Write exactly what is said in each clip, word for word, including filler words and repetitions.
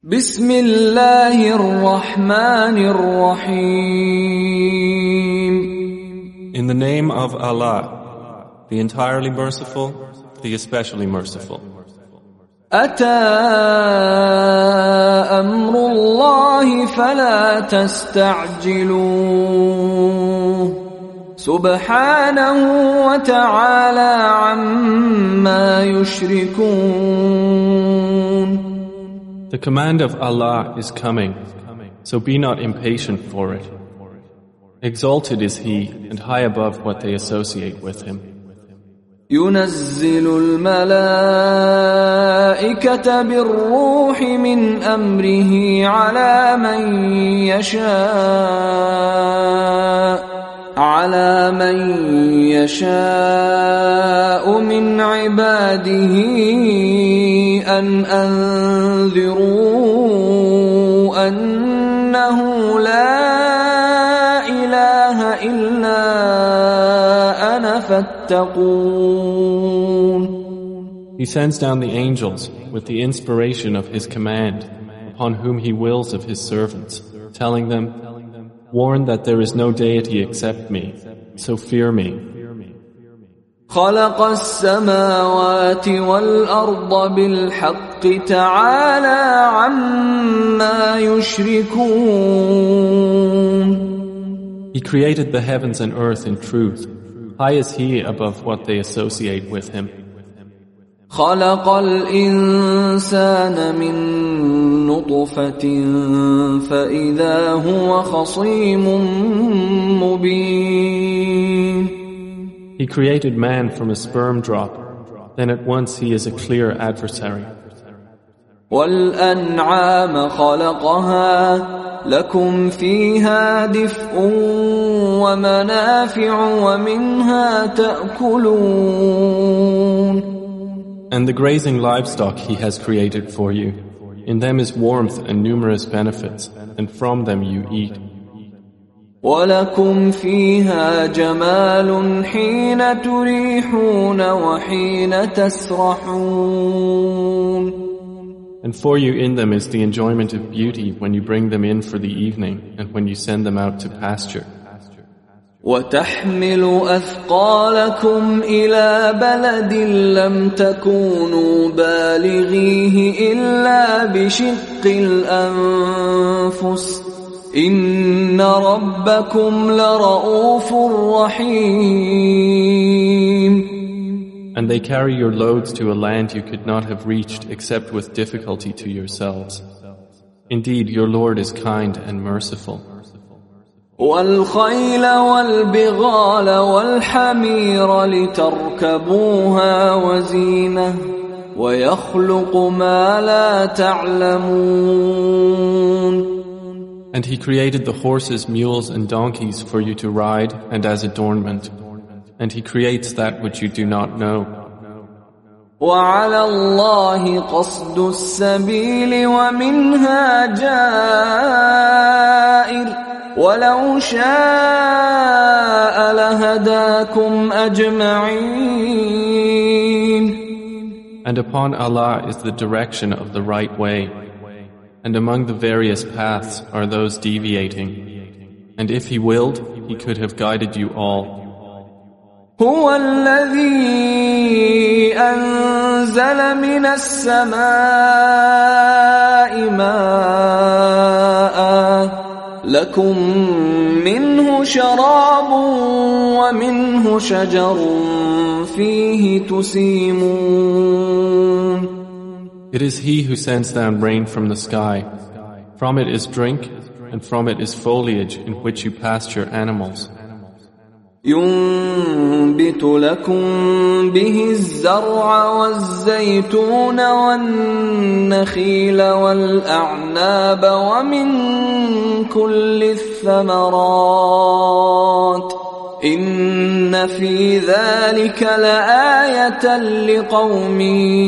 بسم الله الرحمن الرحيم. In the name of Allah, the entirely merciful, the especially merciful. أتى أمر الله فلا تستعجلوه سبحانه وتعالى عما يشركون. The command of Allah is coming, so be not impatient for it. Exalted is He and high above what they associate with Him. ينزل الملائكة بالروح من أمره على من يشاء على من يشاء من عباده أن أنذروا أنه لا إله إلا أنا فاتقون. He sends down the angels with the inspiration of His command upon whom He wills of His servants, telling them, warn that there is no deity except me, so fear me. خلق السماوات والأرض بالحق تعالى عما يشركون. He created the heavens and earth in truth. High is He above what they associate with Him. خلق الإنسان من نطفة فإذا هو خصيم مبين. He created man from a sperm drop, then at once he is a clear adversary. وَالْأَنْعَامَ خَلَقَهَا لَكُمْ فِيهَا دِفْءٌ وَمَنَافِعُ وَمِنْهَا تَأْكُلُونَ. And the grazing livestock He has created for you. In them is warmth and numerous benefits, and from them you eat. وَلَكُمْ فِيهَا جَمَالٌ حِينَ تُرِيحُونَ وَحِينَ تَسْرَحُونَ. And for you in them is the enjoyment of beauty when you bring them in for the evening and when you send them out to pasture. وَتَحْمِلُ أَثْقَالَكُمْ إِلَى بَلَدٍ لَمْ تَكُونُوا بَالِغِيهِ إِلَّا بِشِقِّ الْأَنفُسِ إِنَّ رَبَّكُمْ لَرَءُوفٌ رَحِيمٌ. And they carry your loads to a land you could not have reached except with difficulty to yourselves. Indeed, your Lord is kind and merciful. وَالْخَيْلَ وَالْبِغَالَ وَالْحَمِيرَ لِتَرْكَبُوهَا وَزِينَةً وَيَخْلُقُ مَا لَا تَعْلَمُونَ. And He created the horses, mules, and donkeys for you to ride and as adornment. And He creates that which you do not know. وَعَلَى اللَّهِ قَصْدُ السَّبِيلِ وَمِنْهَا جَائِرٌ وَلَوْ شَاءَ لَهَدَاكُمْ أَجْمَعِينَ. And upon Allah is the direction of the right way. And among the various paths are those deviating. And if He willed, He could have guided you all. هو الذي أنزل من السماء ماء لكم منه شراب ومنه شجر فيه تسيمون. It is He who sends down rain from the sky. From it is drink, and from it is foliage in which you pasture animals. ينبت لكم به الزرع والزيتون والنخيل والأعناب ومن كل الثمرات إن في ذلك لآية لقوم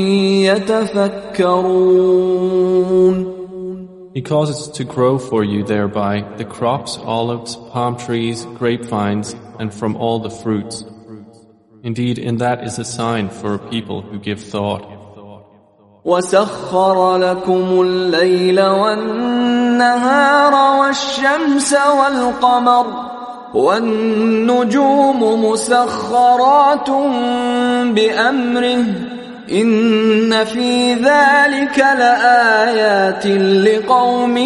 يتفكرون. He causes to grow for you thereby the crops, olives, palm trees, grapevines, and from all the fruits. Indeed, in that is a sign for a people who give thought. وسخر لكم الليل والنهار والشمس والقمر والنجوم مسخرات بأمره إن في ذلك لآيات لقوم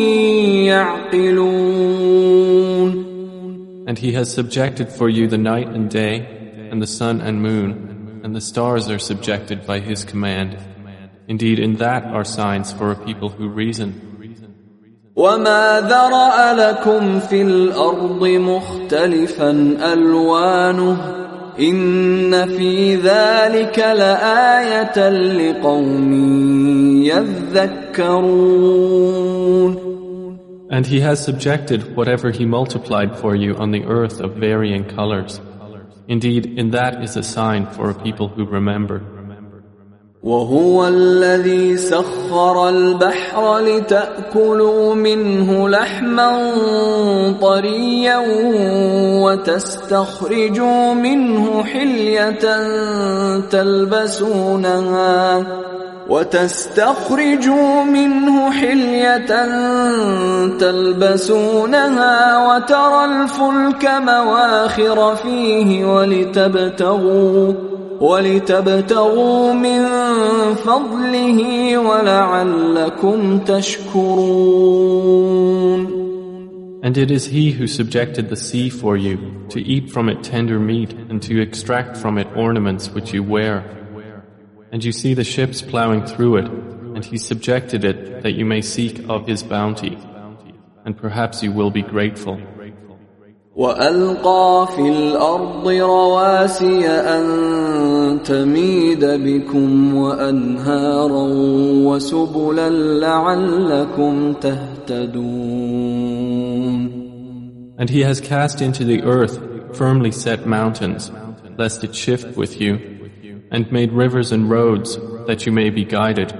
يعقلون. And he has subjected for you the night and day, and the sun and moon, and the stars are subjected by his command. Indeed, in that are signs for a people who reason. وَمَا ذَرَأَ لَكُمْ فِي الْأَرْضِ مُخْتَلِفًا أَلْوَانُهُ إِنَّ فِي ذَلِكَ لَآيَةً لِقَوْمٍ يَذَّكَّرُونَ. And he has subjected whatever he multiplied for you on the earth of varying colors. Indeed, in that is a sign for a people who remember. وهو الذي سخر البحر لتأكلوا منه لحما طريا وتستخرجوا منه حلية تلبسونها وتستخرجوا منه حلية تلبسونها وترى الفلك مواخر فيه ولتبتغوا ولتبتغوا من فضله ولعلكم تشكرون. And it is he who subjected the sea for you, to eat from it tender meat and to extract from it ornaments which you wear. And you see the ships plowing through it, and he subjected it that you may seek of his bounty. And perhaps you will be grateful. وَأَلْقَى فِي الْأَرْضِ رَوَاسِيَ أَن تَمِيدَ بِكُمْ وَأَنْهَارًا وَسُبُلًا لَعَلَّكُمْ تَهْتَدُونَ. And he has cast into the earth firmly set mountains, lest it shift with you, and made rivers and roads that you may be guided.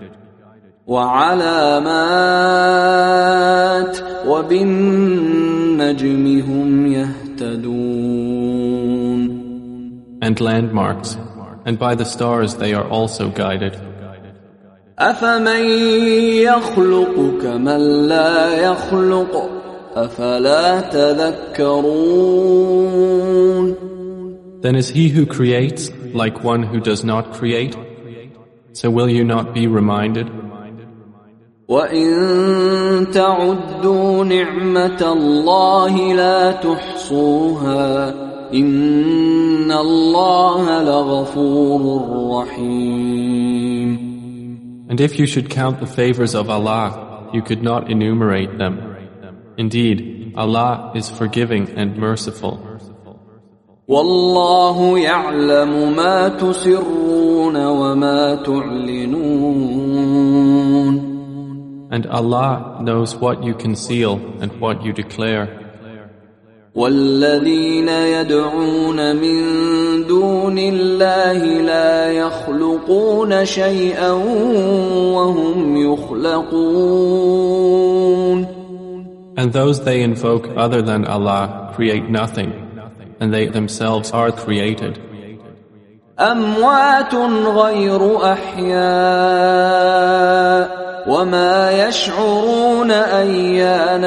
وَعَلَامَاتٍ وَبِالنَّجْمِ هُمْ يَهْتَدُونَ. And landmarks, and by the stars they are also guided. أَفَمَن يَخْلُقُ كَمَن لَّا يَخْلُقُ أَفَلَا تَذَكَّرُونَ. Then is he who creates like one who does not create? So will you not be reminded? وَإِن تَعُدُّوا نِعْمَةَ اللَّهِ لَا تُحْصُوهَا إِنَّ اللَّهَ لَغَفُورٌ رَّحِيمٌ. And if you should count the favors of Allah, you could not enumerate them. Indeed, Allah is forgiving and merciful. وَاللَّهُ يَعْلَمُ مَا تُسِرُّونَ وَمَا تُعْلِنُونَ. And Allah knows what you conceal and what you declare. وَالَّذِينَ يَدْعُونَ مِن دُونِ اللَّهِ لَا يَخْلُقُونَ شَيْئًا وَهُمْ يُخْلَقُونَ. And those they invoke other than Allah create nothing, and they themselves are created. أَمْوَاتٌ غَيْرُ أَحْيَاءٍ وَمَا يَشْعُرُونَ أَيَّانَ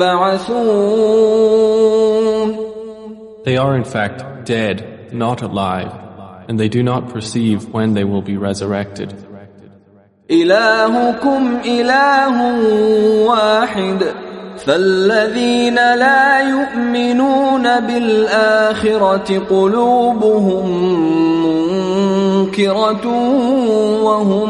يُبْعَثُونَ. They are in fact dead, not alive, and they do not perceive when they will be resurrected. إِلَٰهُكُمْ إِلَٰهٌ وَاحِدٌ فَالَّذِينَ لَا يُؤْمِنُونَ بِالْآخِرَةِ قُلُوبُهُم مُّنكِرَةٌ وَهُم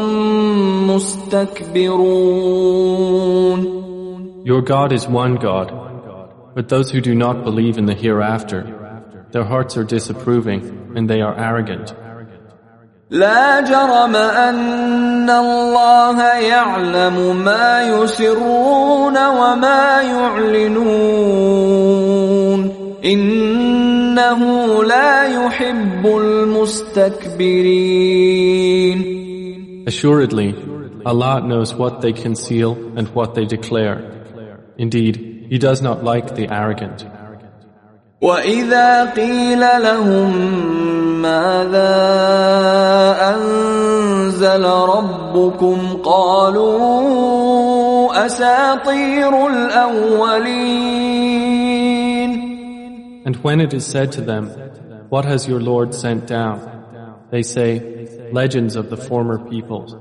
مُسْتَكْبِرُونَ. Your God is one God, but those who do not believe in the hereafter, their hearts are disapproving and they are arrogant. لا جرم أن الله يعلم ما يسرون وما يعلنون إنه لا يحب المستكبرين. Assuredly, Allah knows what they conceal and what they declare. Indeed, He does not like the arrogant. وَإِذَا قِيلَ لَهُم مَّاذَا أَنزَلَ أنزل ربكم قالوا أساطير الأولين. And when it is said to them, what has your Lord sent down? They say, legends of the former peoples.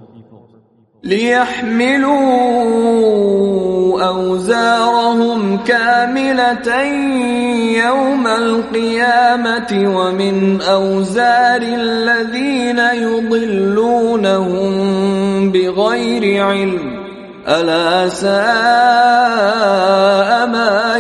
ليحملوا أوزارهم كاملة يوم القيامة ومن أوزار الذين يضلونهم بغير علم ألا ساء ما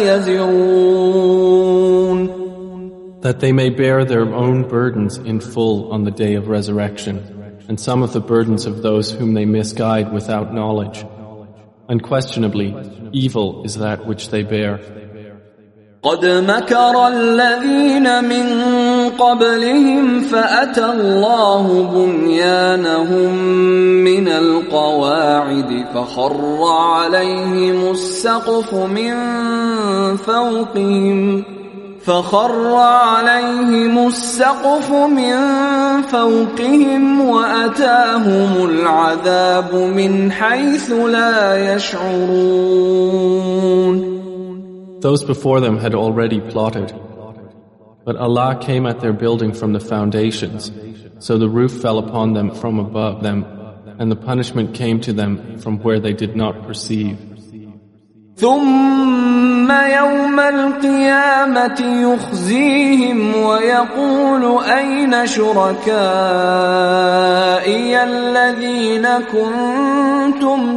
يزرون. That they may bear their own burdens in full on the day of resurrection, and some of the burdens of those whom they misguide without knowledge. Unquestionably, evil is that which they bear. قد مكر الذين من قبلهم فأتى الله بنيانهم من القواعد فخر عليهم السقف من فوقهم فخر عليهم السقف من فوقهم وأتاهم العذاب من حيث لا يشعرون. Those before them had already plotted, but Allah came at their building from the foundations, so the roof fell upon them from above them, and the punishment came to them from where they did not perceive. ثم يوم القيامة يخزيهم ويقول أين شركائي الذين كنتم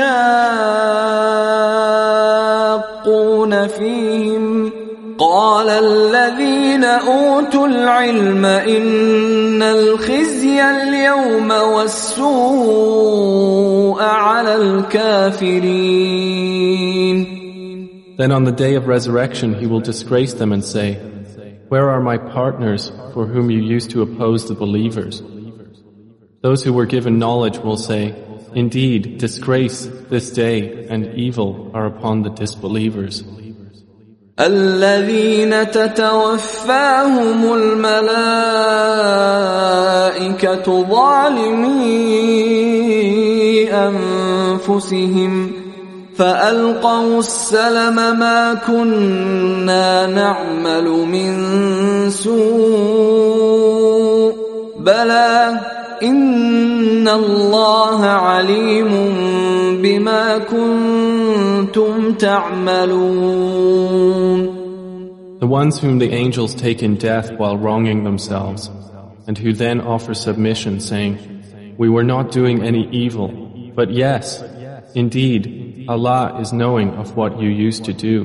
تشاقون فيهم قال الذين أوتوا العلم إن الخزي اليوم والسوء على الكافرين. Then on the day of resurrection he will disgrace them and say, where are my partners for whom you used to oppose the believers? Those who were given knowledge will say, indeed, disgrace this day and evil are upon the disbelievers. الذين تتوفاهم الملائكة ظالمي أنفسهم فألقوا السلم ما كنا نعمل من سوء بلى إن الله عليم بما كنتم تعملون. The ones whom the angels take in death while wronging themselves, and who then offer submission, saying, we were not doing any evil, but yes, indeed, Allah is knowing of what you used to do.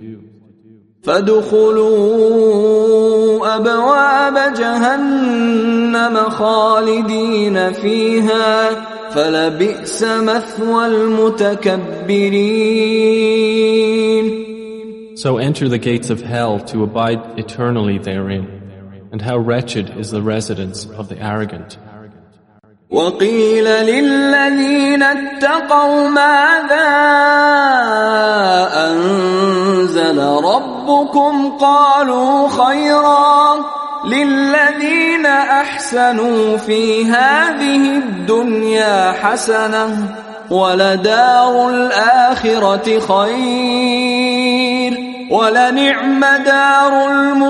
فادخلوا أبواب جهنم خالدين فيها فلبئس مثوى المتكبرين. So enter the gates of hell to abide eternally therein, and how wretched is the residence of the arrogant. وقيل للذين اتقوا ماذا أنزل ربكم قالوا خيرا للذين أحسنوا في هذه الدنيا حسنة ولدار الآخرة خير ولنعم دار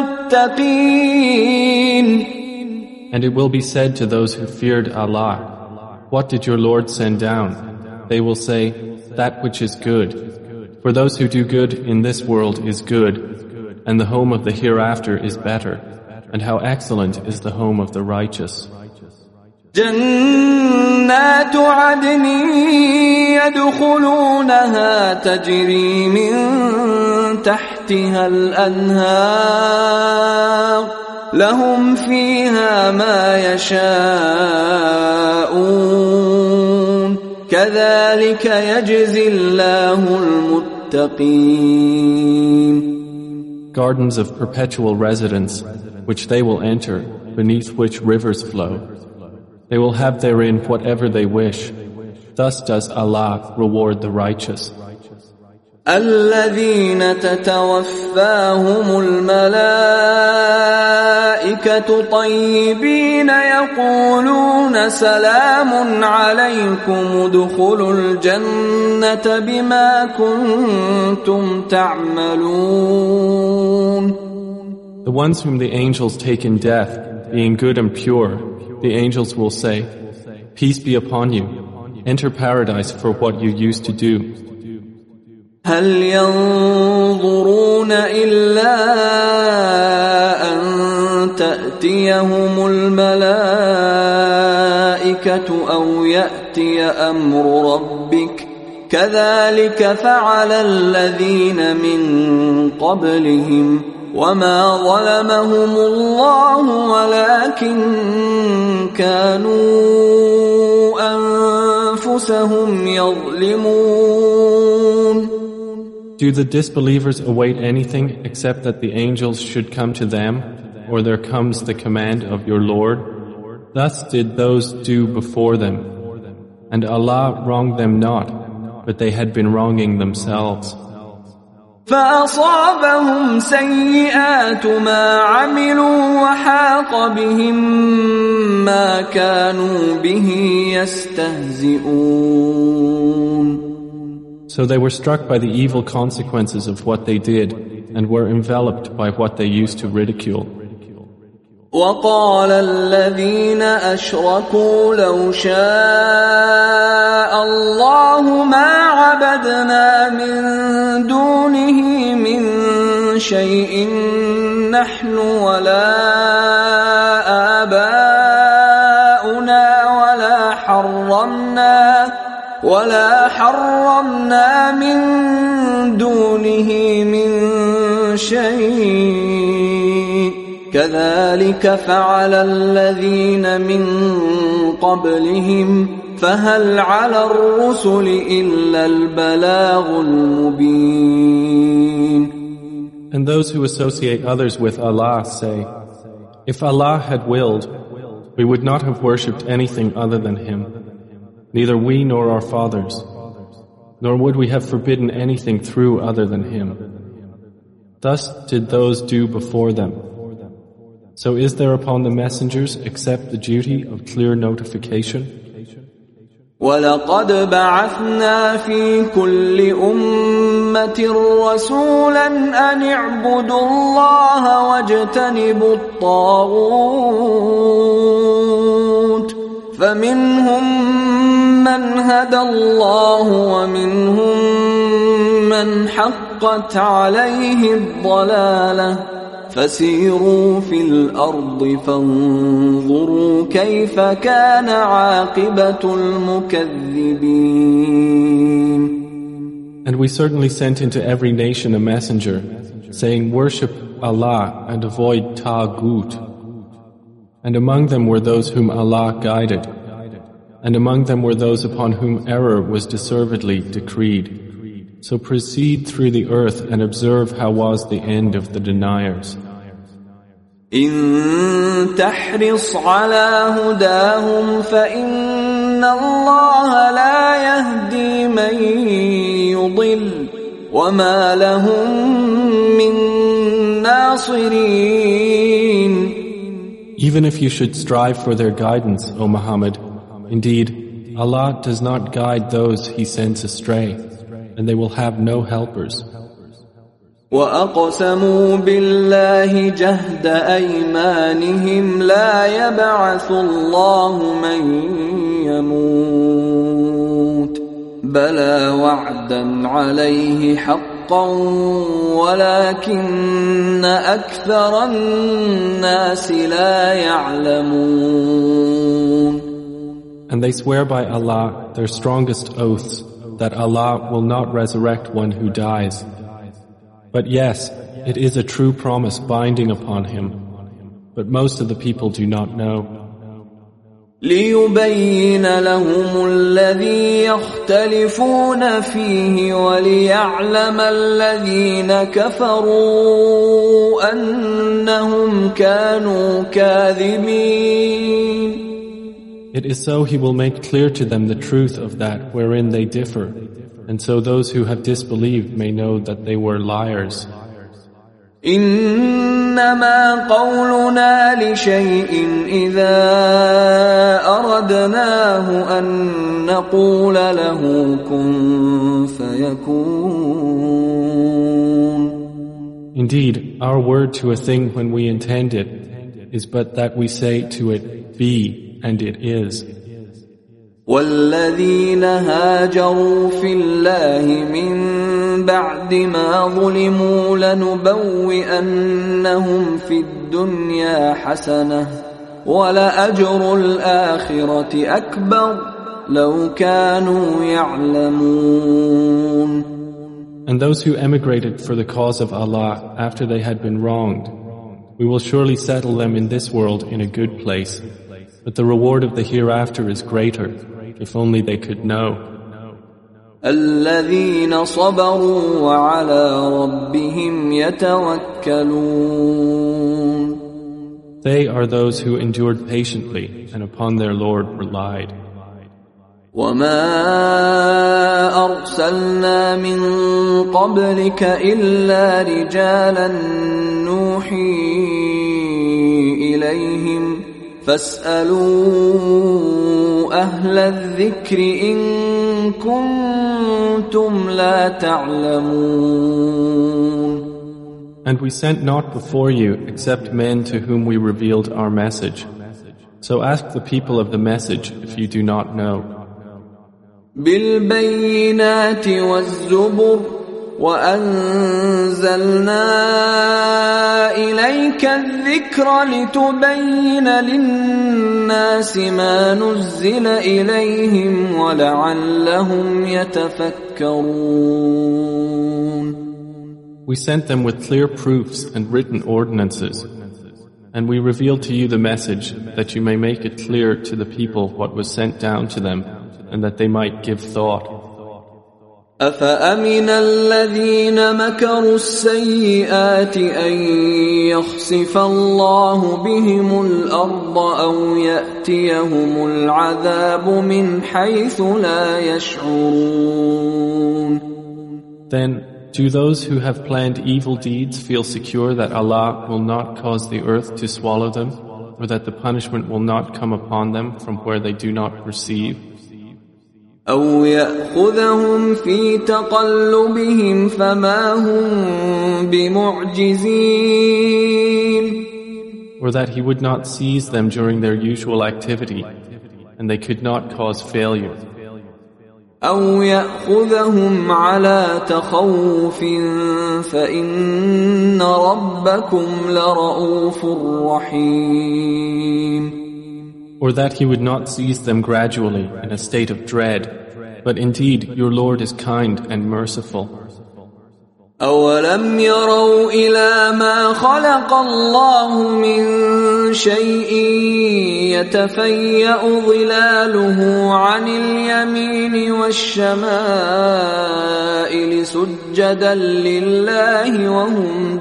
المتقين. And it will be said to those who feared Allah, what did your Lord send down? They will say, that which is good. For those who do good in this world is good, and the home of the hereafter is better, and how excellent is the home of the righteous. جنات عدن يدخلونها تجري من تحتها الأنهار لهم فيها ما يشاءون كذلك يجزي الله المتقين. Gardens of perpetual residence, which they will enter, beneath which rivers flow. They will have therein whatever they wish. Thus does Allah reward the righteous. الذين تتوفاهم الملائكة طيبين يقولون سلام عليكم ادخلوا الجنة بما كنتم تعملون. The ones whom the angels take in death, being good and pure, the angels will say, peace be upon you, enter paradise for what you used to do. هل ينظرون إلا أن تأتيهم الملائكة أو يأتي أمر ربك كذلك فعل الذين من قبلهم وما ظلمهم الله ولكن كانوا أنفسهم يظلمون. Do the disbelievers await anything except that the angels should come to them, or there comes the command of your Lord? Thus did those do before them. And Allah wronged them not, but they had been wronging themselves. فأصابهم سيئات ما عملوا وحاق بهم ما كانوا به يستهزئون. So they were struck by the evil consequences of what they did and were enveloped by what they used to ridicule. وقال الذين أشركوا لو شاء الله ما عبدنا من دونه من شيء نحن ولا آباؤنا ولا حرمنا ولا حرمنا من دونه من شيء كذلك فعل الذين من قبلهم فهل على الرسل إلا البلاغ المبين. And those who associate others with Allah say, if Allah had willed, we would not have worshipped anything other than Him. Neither we nor our fathers, nor would we have forbidden anything through other than Him. Thus did those do before them. So is there upon the messengers except the duty of clear notification? وَلَقَدْ بَعَثْنَا فِي كُلِّ أُمَّةٍ رَسُولًا أَنِ اعْبُدُوا اللَّهَ وَاجْتَنِبُوا الطَّاغُوتَ فَمِنْهُمْ مَنْ هَدَى اللَّهُ وَمِنْهُمْ مَنْ حَقَّتْ عَلَيْهِ الضَّلَالَةُ فسيروا في الأرض فانظروا كيف كان عاقبة المكذبين. And we certainly sent into every nation a messenger, saying, worship Allah and avoid Taghut. And among them were those whom Allah guided, and among them were those upon whom error was deservedly decreed. So proceed through the earth and observe how was the end of the deniers. إن تحرص على هداهم فإن الله لا يهدي من يضل وما لهم من ناصرين. Even if you should strive for their guidance, O Muhammad, indeed, Allah does not guide those He sends astray, and they will have no helpers. وَأَقْسَمُوا بِاللَّهِ جَهْدَ أَيْمَانِهِمْ لَا يَبْعَثُ اللَّهُ مَن يَمُوتُ بَلَى وَعْدًا عَلَيْهِ حَقًّا وَلَكِنَّ أَكْثَرَ النَّاسِ لَا يَعْلَمُونَ. And they swear by Allah their strongest oaths that Allah will not resurrect one who dies. But yes, it is a true promise binding upon him, but most of the people do not know. لِيُبَيِّنَ لَهُمُ الَّذِي يَخْتَلِفُونَ فِيهِ وَلِيَعْلَمَ الَّذِينَ كَفَرُوا أَنَّهُمْ كَانُوا كَاذِبِينَ. It is so He will make clear to them the truth of that wherein they differ, And so those who have disbelieved may know that they were liars. إنما قولنا لشيء إذا أردناه أن نقول له كن فيكون. Indeed, our word to a thing when we intend it is but that we say to it, be, and it is. والذين هاجروا في الله من بعد ما ظلموا لنبوئنهم في الدنيا حسنة ولأجر الآخرة أكبر لو كانوا يعلمون. And those who emigrated for the cause of Allah after they had been wronged, we will surely settle them in this world in a good place, but the reward of the hereafter is greater, if only they could know. الذين صبروا وعلى ربهم يتوكلون. They are those who endured patiently and upon their Lord relied. وما أرسلنا من قبلك إلا رجالا نوحي إليهم فاسألوا أهل الذكر إن كنتم لا تعلمون. And we sent not before you except men to whom we revealed our message. So ask the people of the message if you do not know. بالبينات والزبر وأنزلنا إليك الذكر لتبين للناس ما نزل إليهم ولعلهم يتفكرون. We sent them with clear proofs and written ordinances, and we revealed to you the message that you may make it clear to the people what was sent down to them, and that they might give thought. أفأمن الذين مكروا السيئات أن يخسف الله بهم الأرض أو يأتيهم العذاب من حيث لا يشعرون. Then, do those who have planned evil deeds feel secure that Allah will not cause the earth to swallow them, or that the punishment will not come upon them from where they do not perceive? أو يأخذهم في تقلبهم فما هم بمعجزين. Or that He would not seize them during their usual activity, and they could not cause failure. أو يأخذهم على تخوف فإن ربكم لرؤوف رحيم. Or that He would not seize them gradually in a state of dread, but indeed your Lord is kind and merciful. أولم يروا إلى ما خلق الله من شيء يتفيأ ظلاله عن اليمين والشمائل سجدا لله وهم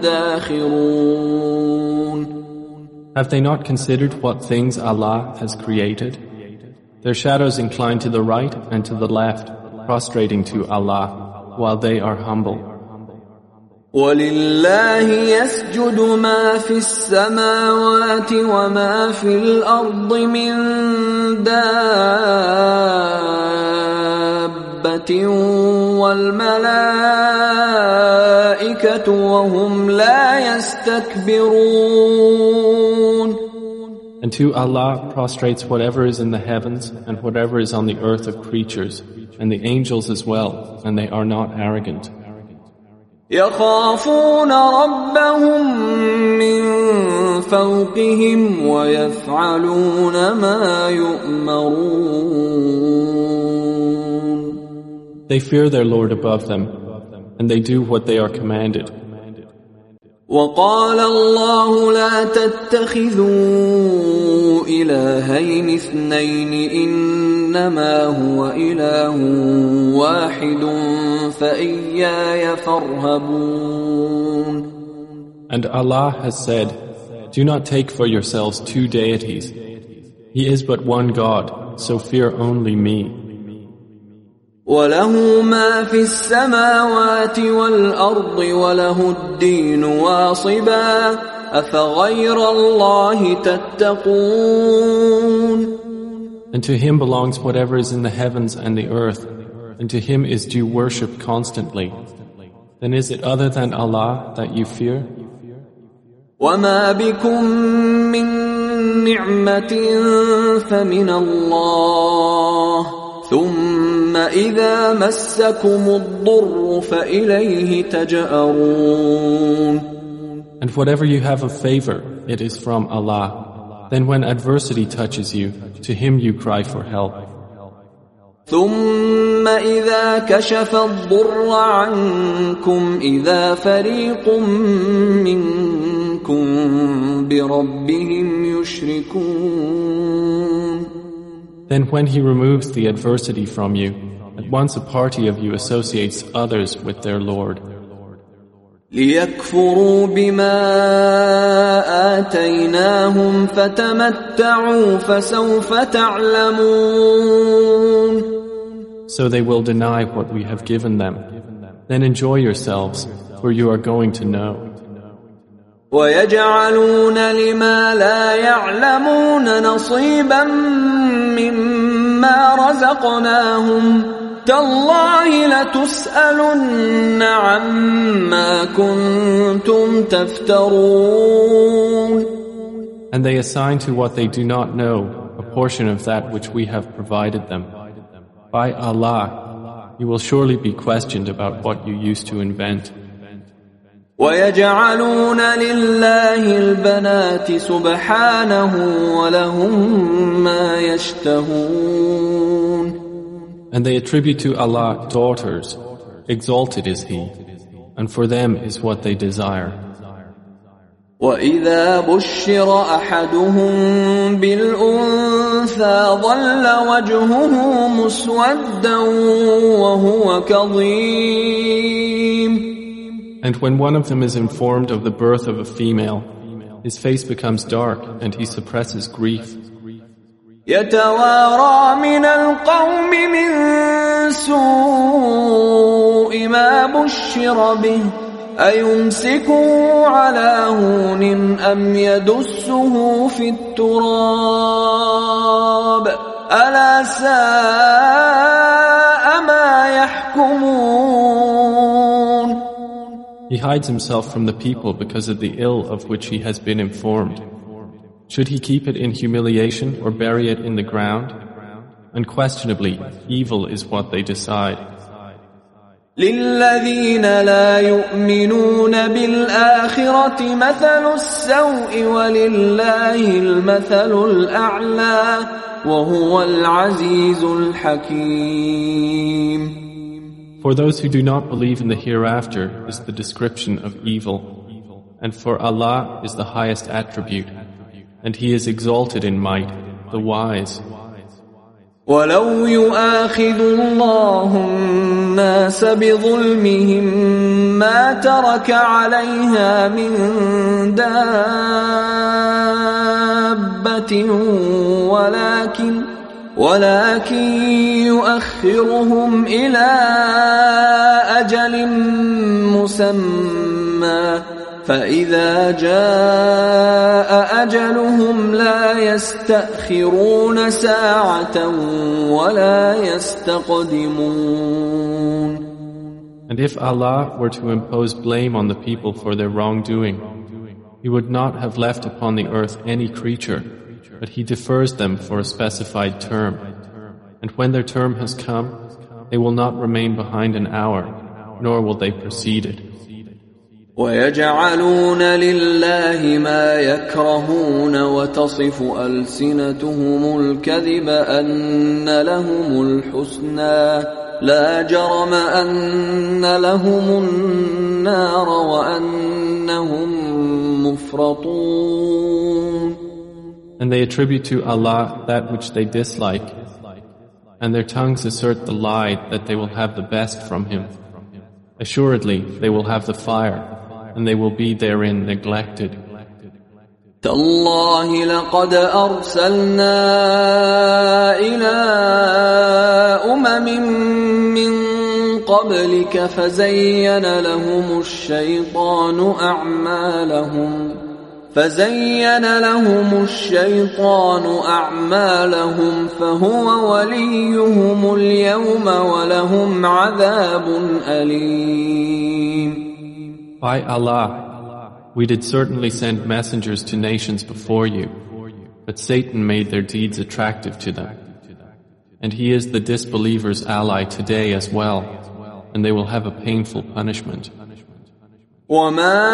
داخرون. Have they not considered what things Allah has created? Their shadows incline to the right and to the left, prostrating to Allah, while they are humble. وَلِلَّهِ يَسْجُدُ مَا فِي السَّمَاوَاتِ وَمَا فِي الْأَرْضِ مِن دَابَّةٍ وَالْمَلَائِكَةُ وَهُمْ لَا يَسْتَكْبِرُونَ. And to Allah prostrates whatever is in the heavens and whatever is on the earth of creatures, and the angels as well, and they are not arrogant. يخافون ربهم من فوقهم ويفعلون ما يؤمرون. They fear their Lord above them, and they do what they are commanded. وقال الله لا تتخذوا إلهين اثنين إنما هو إله واحد فإياي فارهبون. And Allah has said, do not take for yourselves two deities. He is but one God, so fear only me. وله ما في السماوات والأرض وله الدين واصبا أفغير الله تتقون. And to him belongs whatever is in the heavens and the earth, and to him is due worship constantly. Then is it other than Allah that you fear? وَمَا بِكُم مِّن نِّعْمَةٍ فَمِنَ اللَّهِ ثُمَّ إِذَا مَسَّكُمُ الضُّرُّ فَإِلَيْهِ تَجْأَرُونَ. And whatever you have of favor, it is from Allah. Then when adversity touches you, to him you cry for help. ثُمَّ إِذَا كَشَفَ الضُّرَّ عَنكُمْ إِذَا فَرِيقٌ مِّنكُمْ بِرَبِّهِمْ يُشْرِكُونَ. Then when he removes the adversity from you, at once a party of you associates others with their Lord. لِيَكْفُرُوا بِمَا آتَيْنَاهُمْ فَتَمَتَّعُوا فَسَوْفَ تَعْلَمُونَ. So they will deny what we have given them. Then enjoy yourselves, for you are going to know. وَيَجْعَلُونَ لِمَا لَا يَعْلَمُونَ نَصِيبًا مِّمَّا رَزَقْنَاهُمْ تَاللَّهِ لَتُسْأَلُنَّ عَمَّا كُنتُمْ تَفْتَرُونَ. And they assign to what they do not know a portion of that which we have provided them. By Allah, you will surely be questioned about what you used to invent. وَيَجْعَلُونَ لِلَّهِ الْبَنَاتِ سُبْحَانَهُ وَلَهُم مَّا يَشْتَهُونَ. And they attribute to Allah daughters, exalted is He, and for them is what they desire. وَإِذَا بُشِّرَ أَحَدُهُم بِالْأُنثَىٰ ظَلَّ وَجْهُهُ مُسْوَدًّا وَهُوَ كَظِيمٌ. And when one of them is informed of the birth of a female, his face becomes dark and he suppresses grief. يَتَوَارَىٰ مِنَ الْقَوْمِ مِن سُوءِ مَا بُشِّرَ بِهِ أَيُمْسِكُهُ عَلَىٰ هُونٍ أَمْ يَدُسُّهُ فِي التُّرَابِ أَلَا سَاءَ مَا يَحْكُمُونَ. He hides himself from the people because of the ill of which he has been informed. Should he keep it in humiliation or bury it in the ground? Unquestionably, evil is what they decide. لِلَّذِينَ لَا يُؤْمِنُونَ بِالْآخِرَةِ مَثَلُ السَّوْءِ وَلِلَّهِ الْمَثَلُ الْأَعْلَى وَهُوَ الْعَزِيزُ الْحَكِيمُ. For those who do not believe in the hereafter is the description of evil, and for Allah is the highest attribute, and He is exalted in might, the wise. وَلَوْ يُؤَاخِذُ اللَّهُ النَّاسَ بِظُلْمِهِمْ مَا تَرَكَ عَلَيْهَا مِن دَابَّةٍ وَلَكِنْ ولكن يؤخرهم إلى أجل مسمى فإذا جاء أجلهم لا يستأخرون ساعة ولا يستقدمون. And if Allah were to impose blame on the people for their wrongdoing, He would not have left upon the earth any creature, but He defers them for a specified term. And when their term has come, they will not remain behind an hour, nor will they precede it. وَيَجْعَلُونَ لِلَّهِ مَا يَكْرَهُونَ وَتَصِفُ أَلْسِنَتُهُمُ الْكَذِبَ أَنَّ لَهُمُ الْحُسْنَى لَا جَرَمَ أَنَّ لَهُمُ النَّارَ وَأَنَّهُمْ مُفْرَطُونَ. And they attribute to Allah that which they dislike, and their tongues assert the lie that they will have the best from Him. Assuredly, they will have the fire, and they will be therein neglected. تالله لقد أرسلنا إلى أمم من قبلك فزين لهم الشيطان أعمالهم فزين لهم الشيطان أعمالهم فهو وليهم اليوم ولهم عذاب أليم. By Allah, we did certainly send messengers to nations before you, but Satan made their deeds attractive to them. And he is the disbelievers' ally today as well, and they will have a painful punishment. وَمَا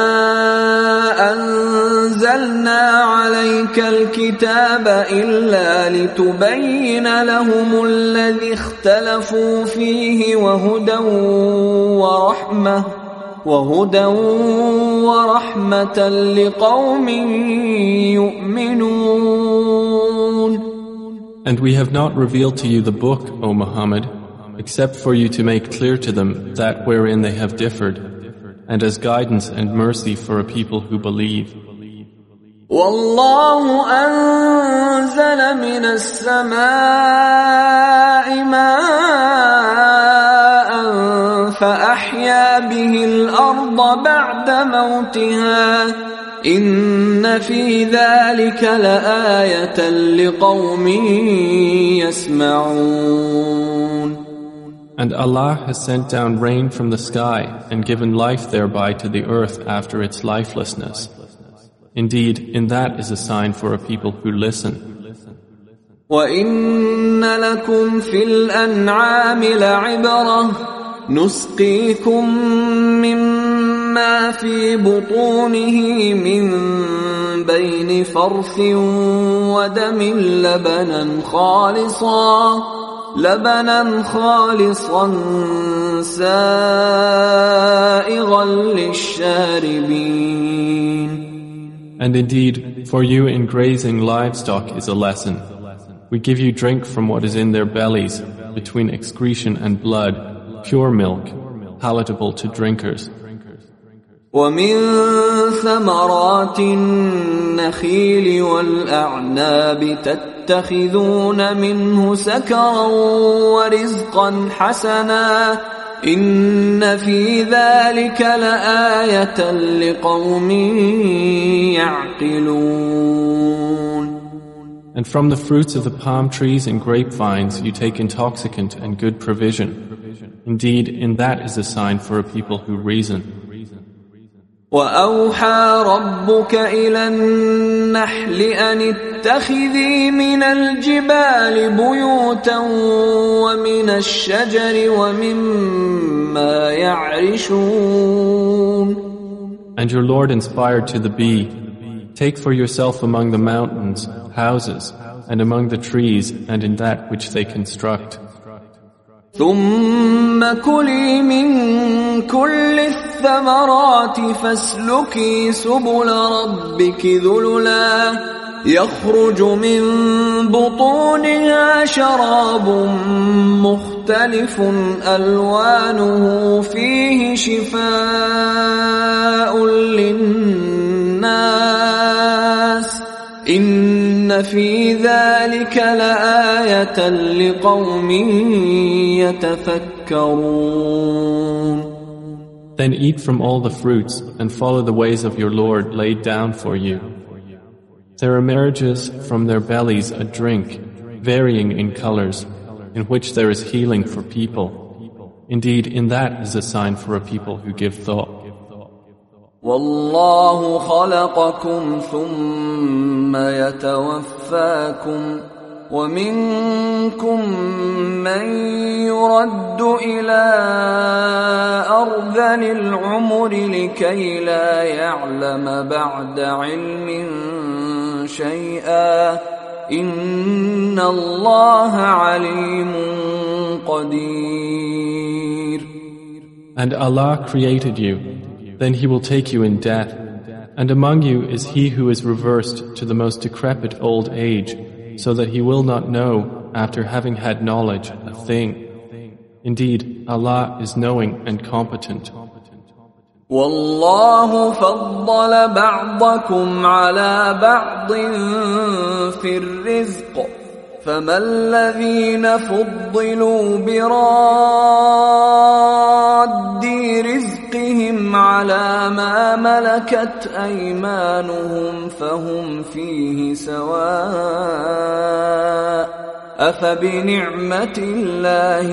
أَنزَلْنَا عَلَيْكَ الْكِتَابَ إِلَّا لِتُبَيِّنَ لَهُمُ الَّذِي اخْتَلَفُوا فِيهِ وَهُدًى وَرَحْمَةً وَهُدًى وَرَحْمَةً لِقَوْمٍ يُؤْمِنُونَ. And we have not revealed to you the book, O Muhammad, except for you to make clear to them that wherein they have differed, and as guidance and mercy for a people who believe. وَاللَّهُ أَنزَلَ مِنَ السَّمَاءِ مَاءً فَأَحْيَا بِهِ الْأَرْضَ بَعْدَ مَوْتِهَا إِنَّ فِي ذَلِكَ لَآيَةً لِقَوْمٍ يَسْمَعُونَ. And Allah has sent down rain from the sky and given life thereby to the earth after its lifelessness. Indeed, in that is a sign for a people who listen. وَإِنَّ لَكُمْ فِي الْأَنْعَامِ لَعِبْرَةً نُسْقِيكُم مِّمَّا فِي بُطُونِهِ مِن بَيْنِ فَرْثٍ وَدَمٍ لَبَنًا خَالِصًا لبنا خالصا سائغا للشاربين. And indeed, for you in grazing livestock is a lesson. We give you drink from what is in their bellies, between excretion and blood, pure milk, palatable to drinkers. ومن ثمرات النخيل والأعناب تتخذون منه سكرا ورزقا حسنا إن في ذلك لآية لقوم يعقلون. And from the fruits of the palm trees and grapevines you take intoxicant and good provision. Indeed, in that is a sign for a people who reason. وَأَوْحَى رَبُّكَ إِلَى النَّحْلِ أَنِ اتَّخِذِي مِنَ الْجِبَالِ بُيُوتًا وَمِنَ الشَّجَرِ وَمِمَّا يَعْرِشُونَ. And your Lord inspired to the bee, take for yourself among the mountains houses, and among the trees and in that which they construct. ثم كلي من كل الثمرات فاسلكي سبل ربك ذللا يخرج من بطونها شراب مختلف ألوانه فيه شفاء للناس إن في ذلك لآية لقوم يتفكرون. Then eat from all the fruits and follow the ways of your Lord laid down for you. There emerges from their bellies a drink, varying in colors, in which there is healing for people. Indeed, in that is a sign for a people who give thought. وَاللَّهُ خَلَقَكُمْ ثُمَّ يَتَوَفَّاكُمْ وَمِنكُم مَّن يُرَدُّ إِلَى أَرْذَلِ الْعُمُرِ لِكَيْ لَا يَعْلَمَ بَعْدَ عِلْمٍ شَيْئًا إِنَّ اللَّهَ عَلِيمٌ قَدِيرٌ. And Allah created you. Then He will take you in death, and among you is he who is reversed to the most decrepit old age, so that he will not know, after having had knowledge, a thing. Indeed, Allah is knowing and competent. والله فضل بعضكم على بعض في الرزق فما الذين فضلوا براد رزقهم على ما ملكت أيمانهم فهم فيه سواء أفبنعمة الله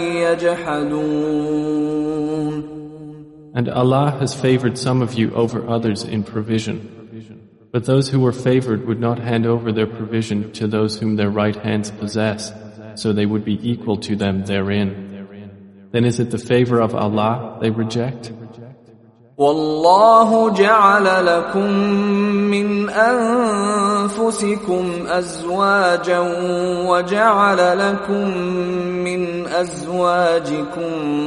يجحدون. And Allah has favored some of you over others in provision. But those who were favored would not hand over their provision to those whom their right hands possess, so they would be equal to them therein. Then is it the favor of Allah they reject? والله جعل لكم من أنفسكم أزواجا وجعل لكم من أزواجكم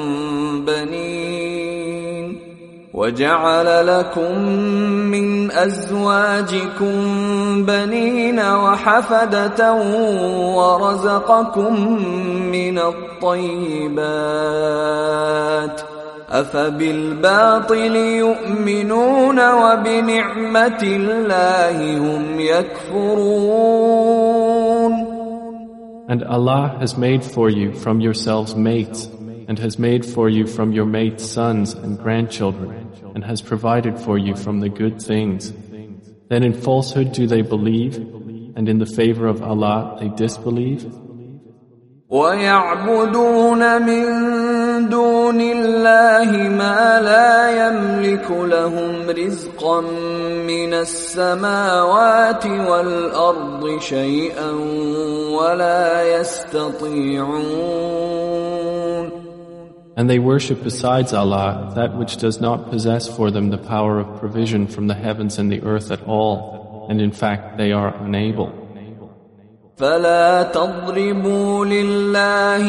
بنين وجعل لكم من أزواجكم بنين وحفدة ورزقكم من الطيبات أفبالباطل يؤمنون وبنعمة الله هم يكفرون. And Allah has made for you from yourselves mates, and has made for you from your mates sons and grandchildren, and has provided for you from the good things. Then in falsehood do they believe, and in the favor of Allah they disbelieve? وَيَعْبُدُونَ مِن دُونِ اللَّهِ مَا لَا يَمْلِكُ لَهُمْ رِزْقًا مِنَ السَّمَاوَاتِ وَالْأَرْضِ شَيْئًا وَلَا يَسْتَطِيعُونَ. And they worship besides Allah that which does not possess for them the power of provision from the heavens and the earth at all, and in fact they are unable. فلا تضربوا لله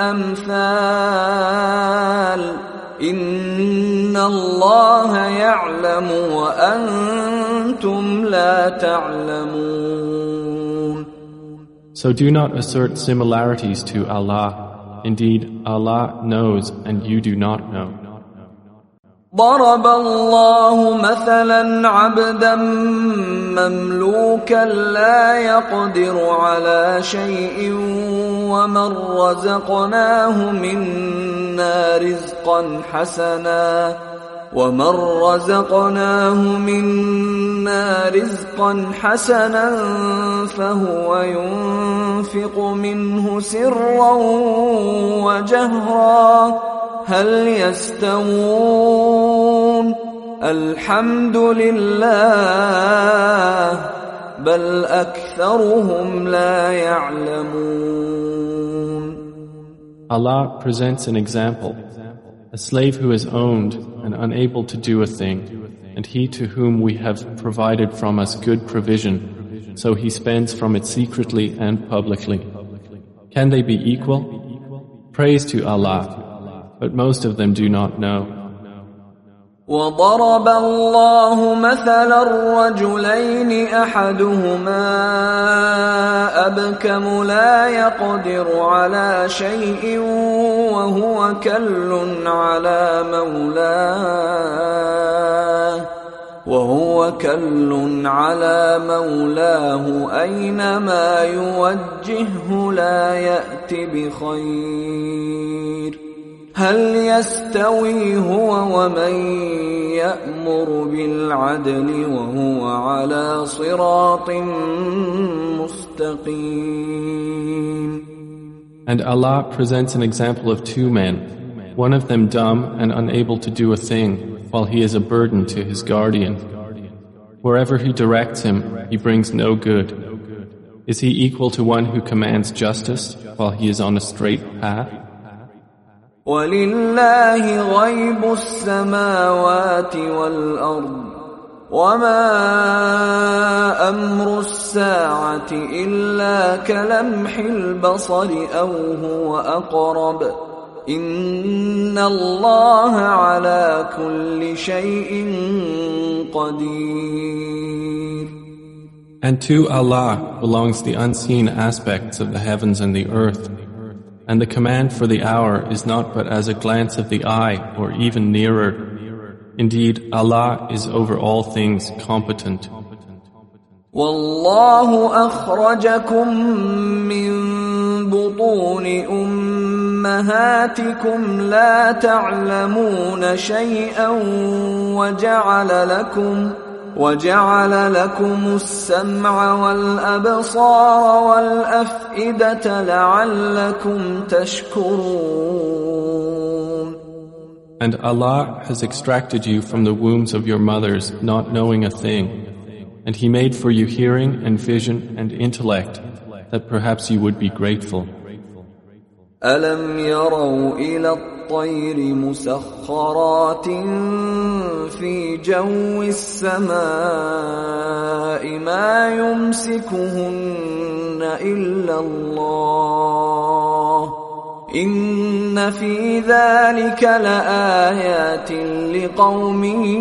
الأمثال إن الله يعلم وأنتم لا تعلمون. So do not assert similarities to Allah. Indeed, Allah knows and you do not know. ضرب الله مثلا عبدا مملوكا لا يقدر على شيء ومن رزقناه منا رزقا حسنا ومن رزقناه منا رزقا حسنا فهو ينفق منه سرا وجهرا هل يستوون الحمد لله بل أكثرهم لا يعلمون. Allah presents an example. A slave who is owned and unable to do a thing, and he to whom we have provided from us good provision, so he spends from it secretly and publicly. Can they be equal? Praise to Allah, but most of them do not know. وضرب الله مثلا الرجلين أحدهما أبكم لا يقدر على شيء وهو كل على مولاه وهو كل على مولاه أينما يوجهه لا يأتي بخير هل يستوي هو ومن يأمر بالعدل وهو على صراط مستقيم. And Allah presents an example of two men, one of them dumb and unable to do a thing, while he is a burden to his guardian. Wherever he directs him, he brings no good. Is he equal to one who commands justice while he is on a straight path? وَلِلَّهِ غَيْبُ السَّمَاوَاتِ وَالْأَرْضِ وَمَا أَمْرُ السَّاعَةِ إِلَّا كَلَمْحِ الْبَصَرِ أَوْ هُوَ أَقْرَبُ إِنَّ اللَّهَ عَلَى كُلِّ شَيْءٍ قَدِيرٌ. And to Allah belongs the unseen aspects of the heavens and the earth. And the command for the hour is not but as a glance of the eye or even nearer. Indeed, Allah is over all things competent. والله أخرجكم من بطون أمهاتكم لا تعلمون شيئا وجعل لكم وجعل لكم السمع والأبصار والأفئدة لعلكم تشكرون. And Allah has extracted you from the wombs of your mothers, not knowing a thing. And He made for you hearing and vision and intellect, that perhaps you would be grateful. أَلَمْ يَرَوْا إِلَى الطَّيْرِ مُسَخَّرَاتٍ فِي جَوِّ السَّمَاءِ مَا يُمْسِكُهُنَّ إِلَّا اللَّهُ إِنَّ فِي ذَلِكَ لَآيَاتٍ لِقَوْمٍ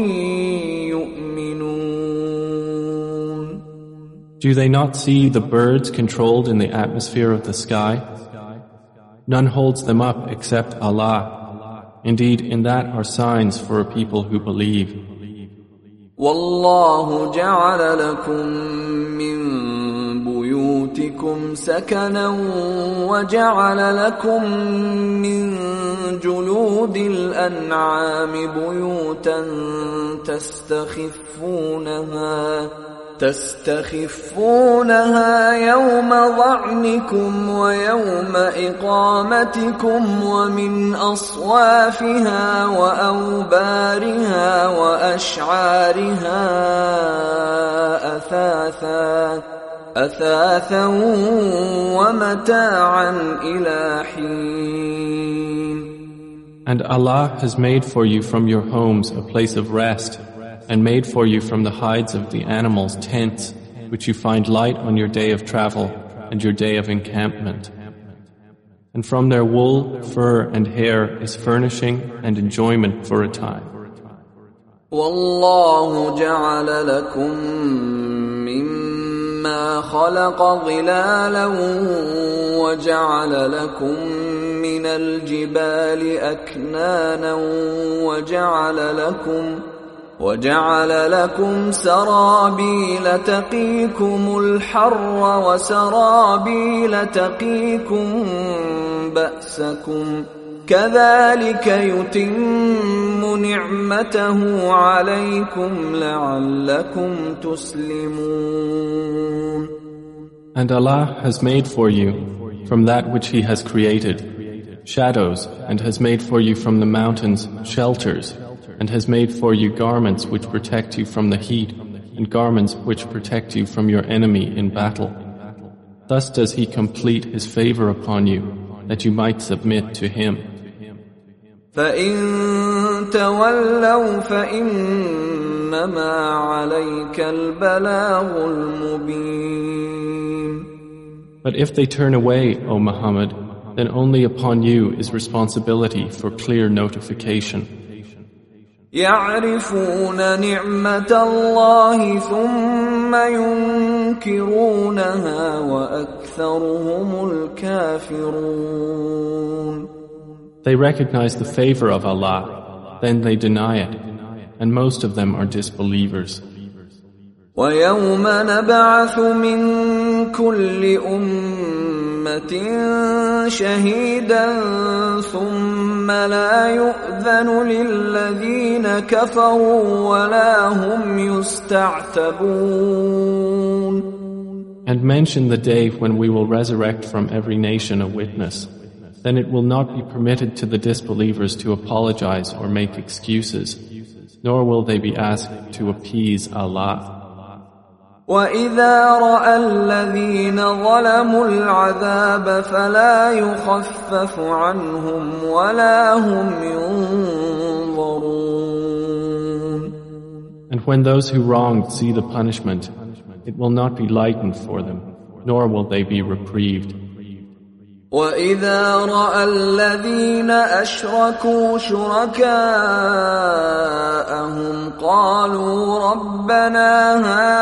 يُؤْمِنُونَ. Do they not see the birds controlled in the atmosphere of the sky? None holds them up except Allah. Indeed, in that are signs for a people who believe. وَاللَّهُ جَعَلَ لَكُم مِّن بُيُوتِكُمْ سَكَنًا وَجَعَلَ لَكُم مِّن جُلُودِ الْأَنْعَامِ بُيُوتًا تَسْتَخِفُّونَهَا تستخفونها يوم ظعنكم ويوم إقامتكم ومن أصوافها وأوبارها وأشعارها أثاثا أثاثا ومتاعا إلى حين. And Allah has made for you from your homes a place of rest, and made for you from the hides of the animals tents, which you find light on your day of travel and your day of encampment. And from their wool, fur, and hair is furnishing and enjoyment for a time. وَاللَّهُ جَعَلَ لَكُم مِّمَّا خَلَقَ ظِلَالًا وَجَعَلَ لَكُم مِّنَ الْجِبَالِ أَكْنَانًا وَجَعَلَ لَكُمْ وَجَعَلَ لَكُمْ سَرَابِيلَ تَقِيكُمُ الْحَرَّ وَسَرَابِيلَ تَقِيكُم بَأْسَكُمْ كَذَلِكَ يُتِمُّ نِعْمَتَهُ عَلَيْكُمْ لَعَلَّكُمْ تُسْلِمُونَ. And Allah has made for you from that which He has created shadows, and has made for you from the mountains shelters, and has made for you garments which protect you from the heat, and garments which protect you from your enemy in battle. Thus does He complete His favor upon you, that you might submit to Him. فَإِن تَوَلَّوْا فَإِنَّمَا عَلَيْكَ الْبَلَاغُ الْمُبِينُ. But if they turn away, O Muhammad, then only upon you is responsibility for clear notification. يَعْرِفُونَ نِعْمَةَ اللَّهِ ثُمَّ يُنْكِرُونَهَا وَأَكْثَرُهُمُ الْكَافِرُونَ. They recognize the favor of Allah, then they deny it, and most of them are disbelievers. وَيَوْمَ نَبْعَثُ مِنْ كُلِّ أُمَّةٍ شَهِيدًا ثُمَّ لَا يُؤْذَنُ لِلَّذِينَ كَفَرُوا وَلَا هُمْ يُسْتَعْتَبُونَ. And mention the day when we will resurrect from every nation a witness. Then it will not be permitted to the disbelievers to apologize or make excuses, nor will they be asked to appease Allah. وَإِذَا رَأَى الَّذِينَ ظَلَمُوا الْعَذَابَ فَلَا يُخَفَّفُ عَنْهُمْ وَلَا هُمْ يُنظَرُونَ. And when those who wronged see the punishment, it will not be lightened for them, nor will they be reprieved. وَإِذَا رَأَى الَّذِينَ أَشْرَكُوا شُرَكَاءَهُمْ قَالُوا رَبَّنَا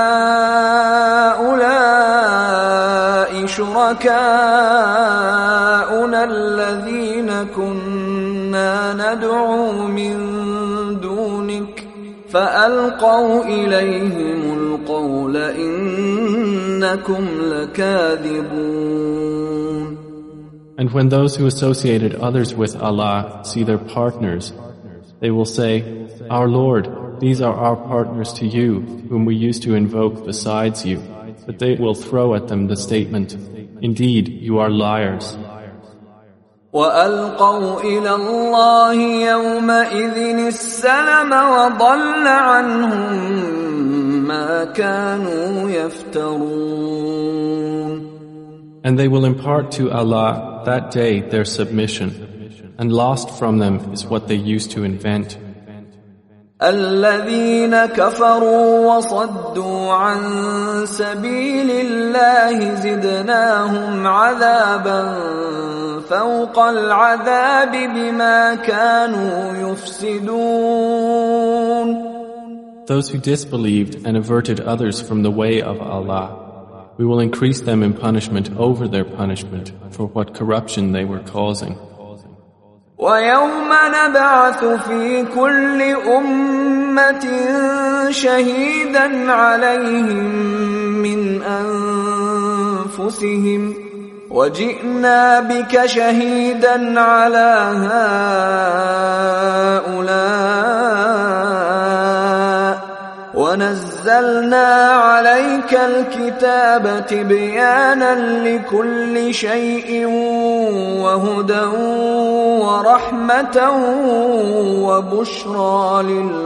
هَؤُلَاءِ شُرَكَاؤُنَا الَّذِينَ كُنَّا نَدْعُو مِن دُونِكَ فألقوا إليهم القول إنكم لكاذبون. And when those who associated others with Allah see their partners, they will say, Our Lord, these are our partners to you, whom we used to invoke besides you. But they will throw at them the statement, Indeed, you are liars. وألقوا إلى الله يومئذ السلم وضل عنهم ما كانوا يفترون. And they will impart to Allah that day their submission, and lost from them is what they used to invent. الذين كفروا وصدوا عن سبيل الله زدناهم عذابا فوق العذاب بما كانوا يفسدون. Those who disbelieved and averted others from the way of Allah, we will increase them in punishment over their punishment for what corruption they were causing. وَيَوْمَ نَبْعَثُ فِي كُلِّ أُمَّةٍ شَهِيدًا عَلَيْهِمْ مِنْ أَنفُسِهِمْ وَجِئْنَا بِكَ شَهِيدًا عَلَى هَؤُلَاءِ وَنَزَّلْنَا عَلَيْكَ الْكِتَابَ تِبْيَانًا لِكُلِّ شَيْءٍ وَهُدًى وَرَحْمَةً وَبُشْرَى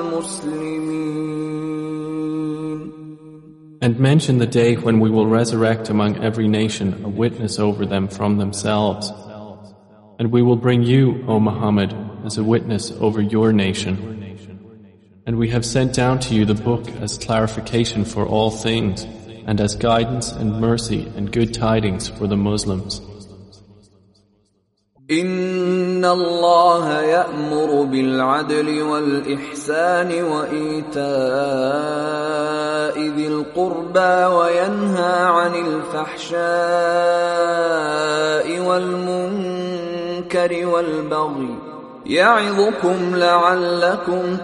لِلْمُسْلِمِينَ. And mention the day when we will resurrect among every nation a witness over them from themselves. And we will bring you, O Muhammad, as a witness over your nation. And we have sent down to you the book as clarification for all things, and as guidance and mercy and good tidings for the Muslims. إن الله يأمر بالعدل والإحسان وإيتاء ذي القربى وينهى عن الفحشاء والمنكر والبغي يعظكم لعلكم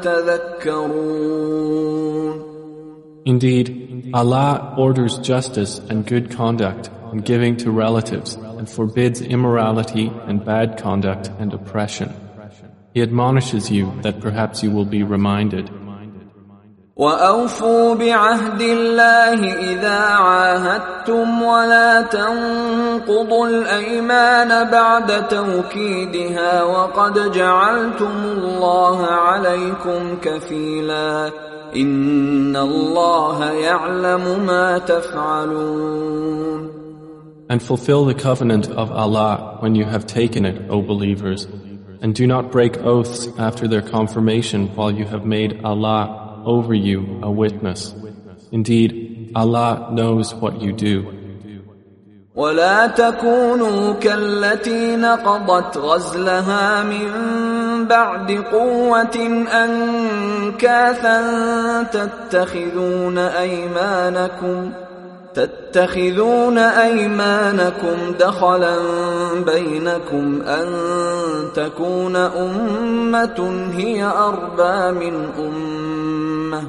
تذكرون. Indeed, Allah orders justice and good conduct and giving to relatives, and forbids immorality and bad conduct and oppression. He admonishes you that perhaps you will be reminded. وَأَوْفُوا بِعَهْدِ اللَّهِ إِذَا عَاهَدتُّمْ وَلَا تَنقُضُوا الْأَيْمَانَ بَعْدَ تَوْكِيدِهَا وَقَدْ جَعَلْتُمُ اللَّهَ عَلَيْكُمْ كَفِيلًا إِنَّ اللَّهَ يَعْلَمُ مَا تَفْعَلُونَ. And fulfill the covenant of Allah when you have taken it, O believers, and do not break oaths after their confirmation while you have made Allah over you a witness. Indeed, Allah knows what you do. ولا تكونوا كالتي نقضت غزلها من بعد قوة أنكاثا تتخذون أيمانكم تتخذون أيمانكم دخلا بينكم أن تكون أمة هي أربى من أمة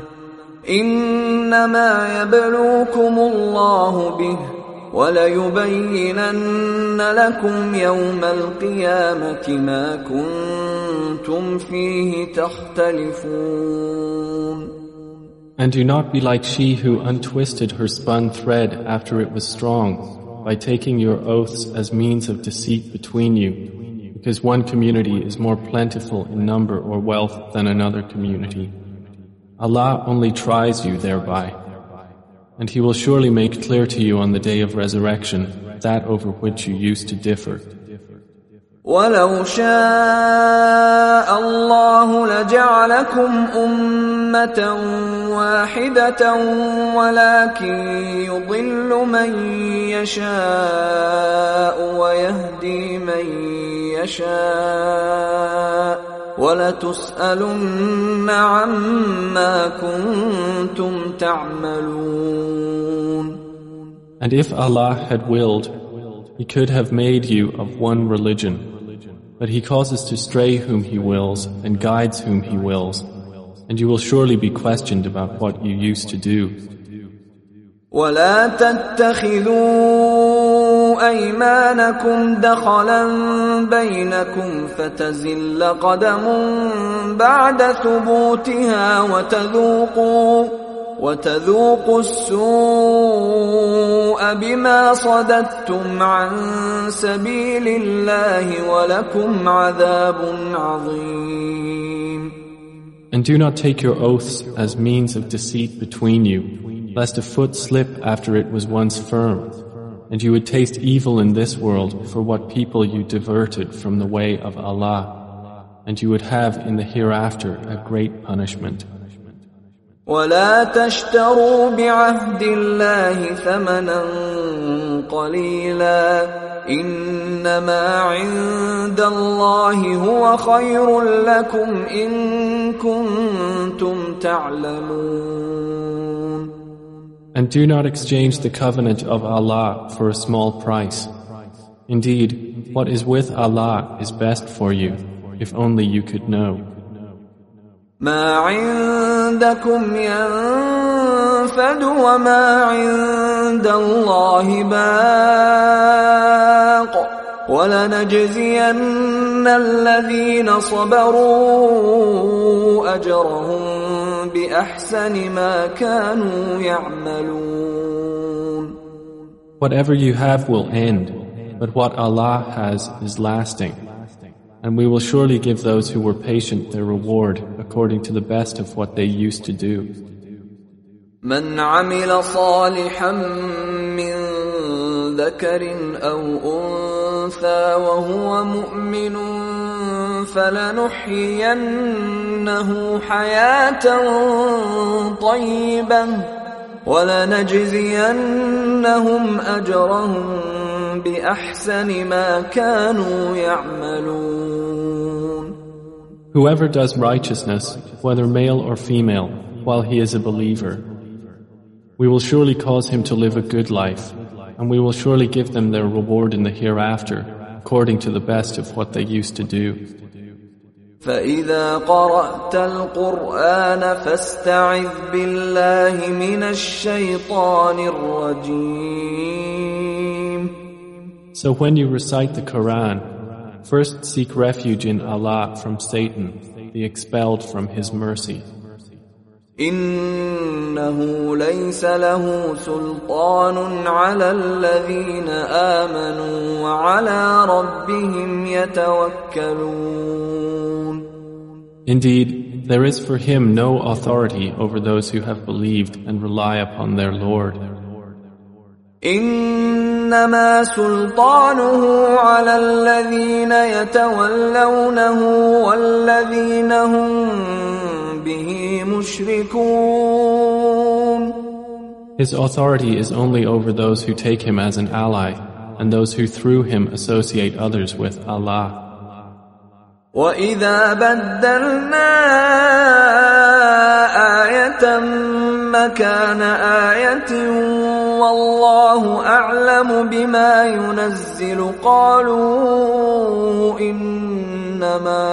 إنما يبلوكم الله به وَلَيُبَيِّنَنَّ لَكُمْ يَوْمَ الْقِيَامَةِ مَا كُنْتُمْ فِيهِ تَخْتَلِفُونَ. And do not be like she who untwisted her spun thread after it was strong, by taking your oaths as means of deceit between you, because one community is more plentiful in number or wealth than another community. Allah only tries you thereby. And He will surely make clear to you on the day of resurrection that over which you used to differ. وَلَوْ شَاءَ اللَّهُ لَجَعَلَكُمْ أُمَّةً وَاحِدَةً وَلَكِنْ يُضِلُّ مَنْ يَشَاءُ وَيَهْدِي مَنْ يَشَاءُ وَلَتُسْأَلُنَّ عَمَّا كُنْتُمْ تَعْمَلُونَ. And if Allah had willed, He could have made you of one religion, but He causes to stray whom He wills and guides whom He wills, and and you will surely be questioned about what you used to do. ولا تتخذوا أيمانكم دخلا بينكم فتزل قدم بعد ثبوتها وتذوقوا وتذوقوا السوء بما صددتم عن سبيل الله ولكم عذاب عظيم. And do not take your oaths as means of deceit between you, lest a foot slip after it was once firm, and you would taste evil in this world for what people you diverted from the way of Allah, and you would have in the hereafter a great punishment. ولا تشتروا بعهد الله ثمنا قليلا إنما عند الله هو خير لكم إن كنتم تعلمون. And do not exchange the covenant of Allah for a small price. Indeed, what is with Allah is best for you, if only you could know. ما عندكم ينفد وما عند الله باق ولنجزين الذين صبروا أجرهم بأحسن ما كانوا يعملون. Whatever you have will end, but what Allah has is lasting. And we will surely give those who were patient their reward according to the best of what they used to do. من عمل صالحا من ذكر أو أنثى وهو مؤمن فلنحيينه حياة طيبة ولنجزينهم أجرهم بأحسن ما كانوا يعملون. Whoever does righteousness, whether male or female, while he is a believer, we will surely cause him to live a good life, and we will surely give them their reward in the hereafter, according to the best of what they used to do. فإذا قرأت القرآن فاستعذ بالله من الشيطان الرجيم. So when you recite the Quran, first seek refuge in Allah from Satan, the expelled from His mercy. إنه ليس له سلطان على الذين آمنوا وعلى ربهم يتوكلون. Indeed, there is for him no authority over those who have believed and rely upon their Lord. إنما سلطانه على الذين يتولونه والذين هم به مشركون. His authority is only over those who take him as an ally and those who through him associate others with Allah. وَإِذَا بَدَّلْنَا آيَةً مَكَانَ آيَةٍ وَاللَّهُ أَعْلَمُ بِمَا يُنَزِّلُ قَالُوا إِنَّمَا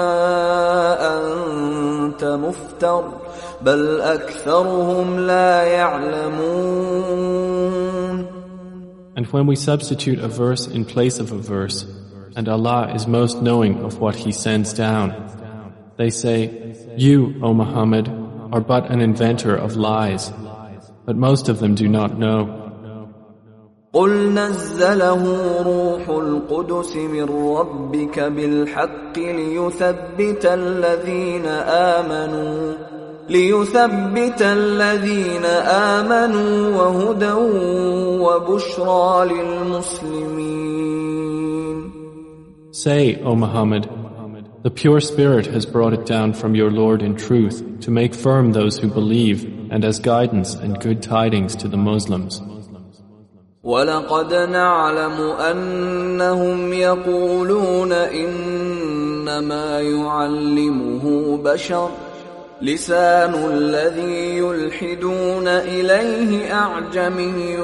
أَنْتَ مُفْتَرٍ بَلْ أَكْثَرُهُمْ لَا يَعْلَمُونَ. And when we substitute a verse in place of a verse, and Allah is most knowing of what He sends down, they say, "You, O Muhammad, are but an inventor of lies," but most of them do not know. قُلْ نَزَّلَهُ رُوحُ الْقُدُسِ مِنْ رَبِّكَ بِالْحَقِّ لِيُثَبِّتَ الَّذِينَ آمَنُوا لِيُثَبِّتَ الَّذِينَ آمَنُوا وَهُدًى وَبُشْرَى لِلْمُسْلِمِينَ. Say, O Muhammad, the pure Spirit has brought it down from your Lord in truth to make firm those who believe and as guidance and good tidings to the Muslims. وَلَقَدْ نَعْلَمُ أَنَّهُمْ يَقُولُونَ إِنَّمَا يُعَلِّمُهُ بَشَرٌ لِسَانُ الَّذِي يُلْحِدُونَ إِلَيْهِ أَعْجَمِيٌّ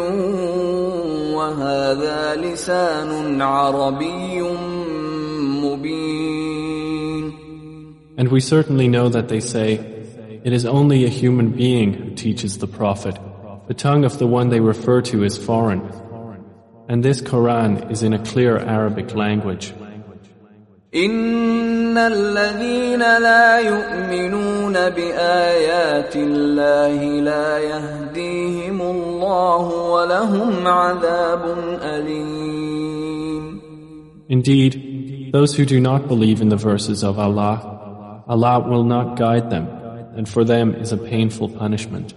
وَهَذَا لِسَانٌ عَرَبِيٌّ مُبِينٌ. And we certainly know that they say, It is only a human being who teaches the Prophet. The tongue of the one they refer to is foreign. And this Quran is in a clear Arabic language. إن الذين لا يؤمنون بآيات الله لا يهديهم الله ولهم عذاب أليم. Indeed, those who do not believe in the verses of Allah, Allah will not guide them, and for them is a painful punishment.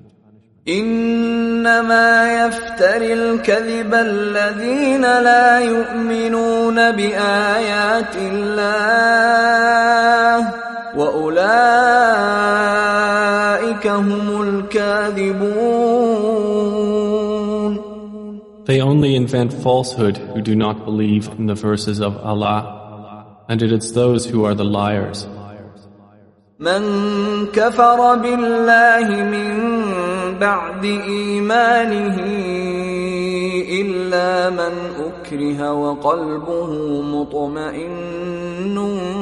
إنما يفتري الكذب الذين لا يؤمنون بآيات الله وأولئك هم الكاذبون. They only invent falsehood who do not believe in the verses of Allah, and it is those who are the liars. من كفر بالله من بعد إيمانه إلا من أكره وقلبه مطمئن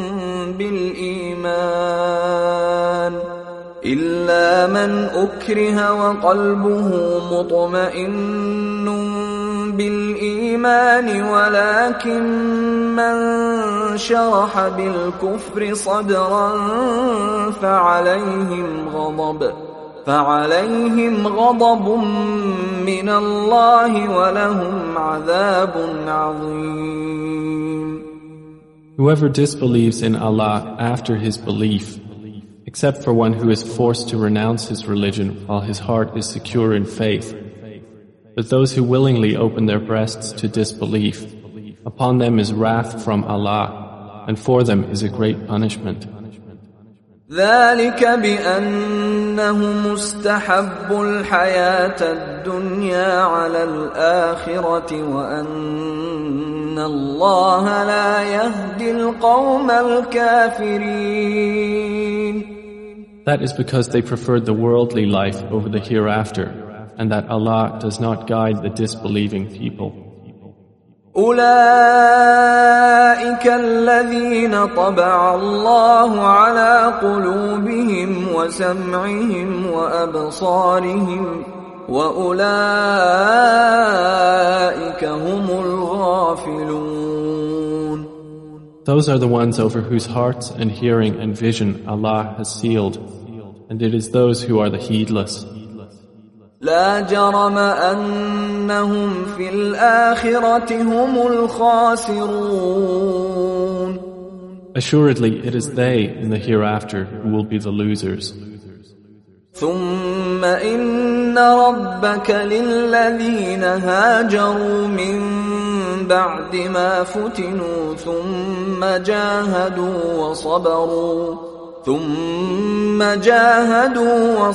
بالإيمان إلا من أكره وقلبه مطمئن بالإيمان ولكن من شرح بالكفر صدرا فعليهم غضب فعليهم غضب من الله ولهم عذاب عظيم. Whoever disbelieves in Allah after his belief, except for one who is forced to renounce his religion while his heart is secure in faith, but those who willingly open their breasts to disbelief, upon them is wrath from Allah, and for them is a great punishment. ذلك بأنهم استحبوا الحياة الدنيا على الآخرة وأن الله لا يهدي القوم الكافرين. That is because they preferred the worldly life over the hereafter, and that Allah does not guide the disbelieving people. أولئك الذين طبع الله على قلوبهم وسمعهم وأبصارهم وأولئك هم الغافلون. Those are the ones over whose hearts and hearing and vision Allah has sealed, and it is those who are the heedless. لا جرم أنهم في الآخرة هم الخاسرون. Assuredly, it is they in the hereafter who will be the losers. ثم إن ربك للذين هاجروا من بعد ما فتنوا ثم جاهدوا وصبروا ثم جاهدوا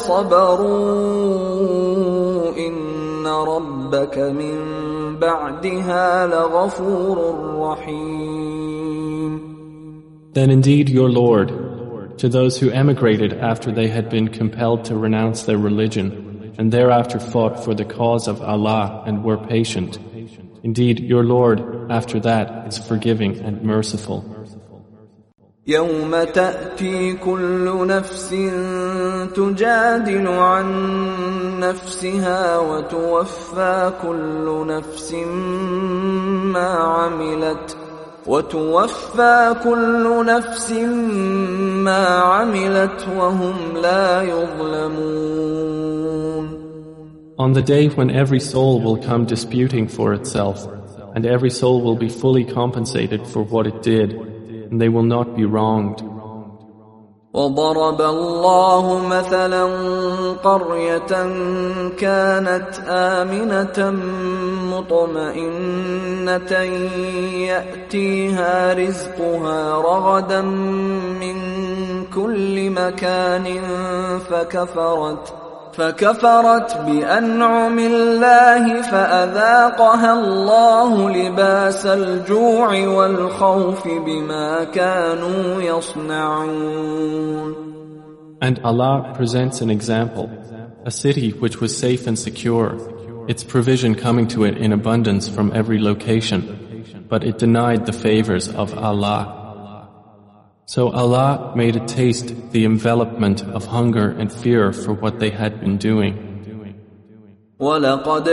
وصبروا إن ربك من بعدها لغفور رحيم. Then indeed your Lord, to those who emigrated after they had been compelled to renounce their religion, and thereafter fought for the cause of Allah and were patient, indeed your Lord after that is forgiving and merciful. يوم تأتي كل نفس تجادل عن نفسها وتوفى كل نفس ما عملت وتوفى كل نفس ما عملت وهم لا يظلمون. On the day when every soul will come disputing for itself, and every soul will be fully compensated for what it did, and they will not be wronged. وضرب الله مثلا قرية كانت آمنة مطمئنة يأتيها رزقها رغدا من كل مكان فكفرت فكفرت بأنعم الله فأذاقها الله لباس الجوع والخوف بما كانوا يصنعون. And Allah presents an example, a city which was safe and secure, its provision coming to it in abundance from every location, but it denied the favors of Allah. So Allah made it taste the envelopment of hunger and fear for what they had been doing. وَلَقَدْ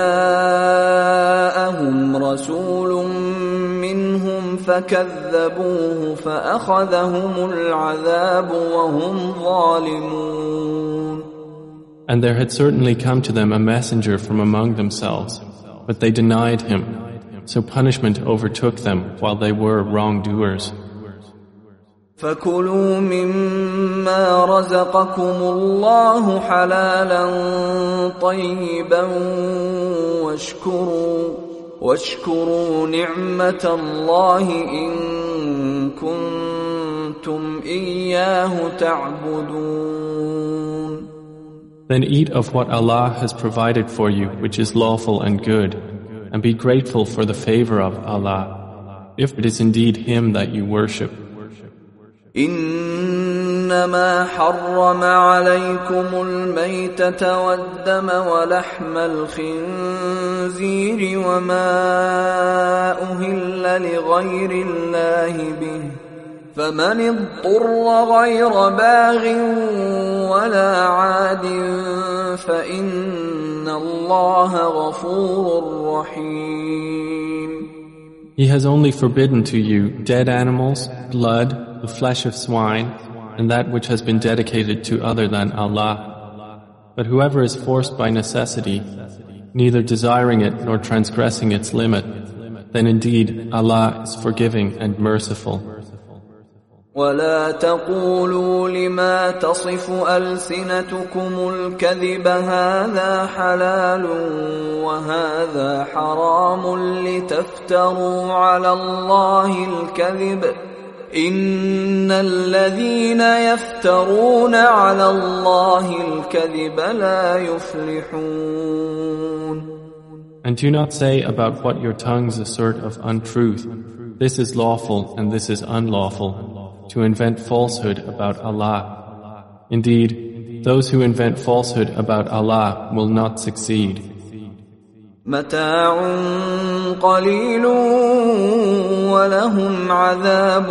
جَاءَهُمْ رَسُولٌ مِّنْهُمْ فَكَذَّبُوهُ فَأَخَذَهُمُ الْعَذَابُ وَهُمْ ظَالِمُونَ. And there had certainly come to them a messenger from among themselves, but they denied him, so punishment overtook them while they were wrongdoers. فَكُلُوا مِمَّا رَزَقَكُمُ اللَّهُ حَلَالًا طَيِّبًا وَاشْكُرُوا وَاشْكُرُوا نِعْمَةَ اللَّهِ إِن كُنتُمْ إِيَّاهُ تَعْبُدُونَ. Then eat of what Allah has provided for you, which is lawful and good, and be grateful for the favor of Allah, if it is indeed Him that you worship. إنما حرم عليكم الميتة والدم ولحم الخنزير وما أهل لغير الله به فمن اضطر غير باغ ولا عاد فإن الله غفور رحيم. He has only forbidden to you dead animals, blood, the flesh of swine, and that which has been dedicated to other than Allah. But whoever is forced by necessity, neither desiring it nor transgressing its limit, then indeed Allah is forgiving and merciful. وَلَا تَقُولُوا لِمَا تَصِفُ أَلْسِنَتُكُمُ الْكَذِبَ هَذَا حَلَالٌ وَهَذَا حَرَامٌ لِتَفْتَرُوا عَلَى اللَّهِ الْكَذِبَ إِنَّ الَّذِينَ يَفْتَرُونَ عَلَى اللَّهِ الْكَذِبَ لَا يُفْلِحُونَ. And do not say about what your tongues assert of untruth, this is lawful and this is unlawful, to invent falsehood about Allah. Indeed, those who invent falsehood about Allah will not succeed. متاع قليل ولهم عذاب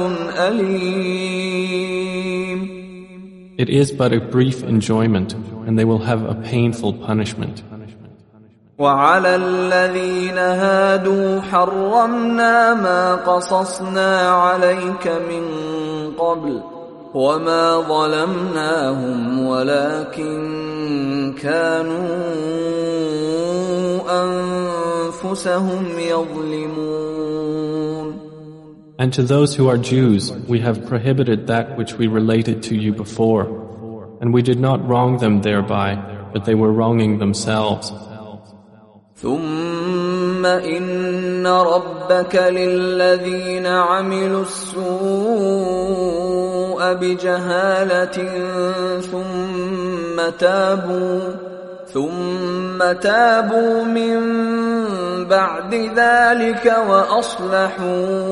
أليم. It is but a brief enjoyment, and they will have a painful punishment. وعلى الذين هادوا حرمنا ما قصصنا عليك من قبل وما ظلمناهم ولكن كانوا أنفسهم يظلمون. And to those who are Jews, we have prohibited that which we related to you before, and we did not wrong them thereby, but they were wronging themselves. ثم إن ربك للذين عملوا السوء بجهالة ثم تابوا ثم تابوا من بعد ذلك وأصلحوا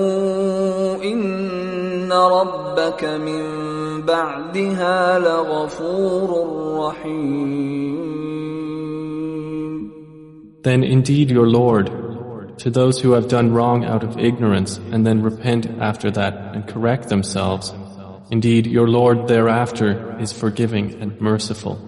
إن ربك من بعدها لغفور رحيم. Then indeed your Lord, to those who have done wrong out of ignorance and then repent after that and correct themselves, indeed your Lord thereafter is forgiving and merciful.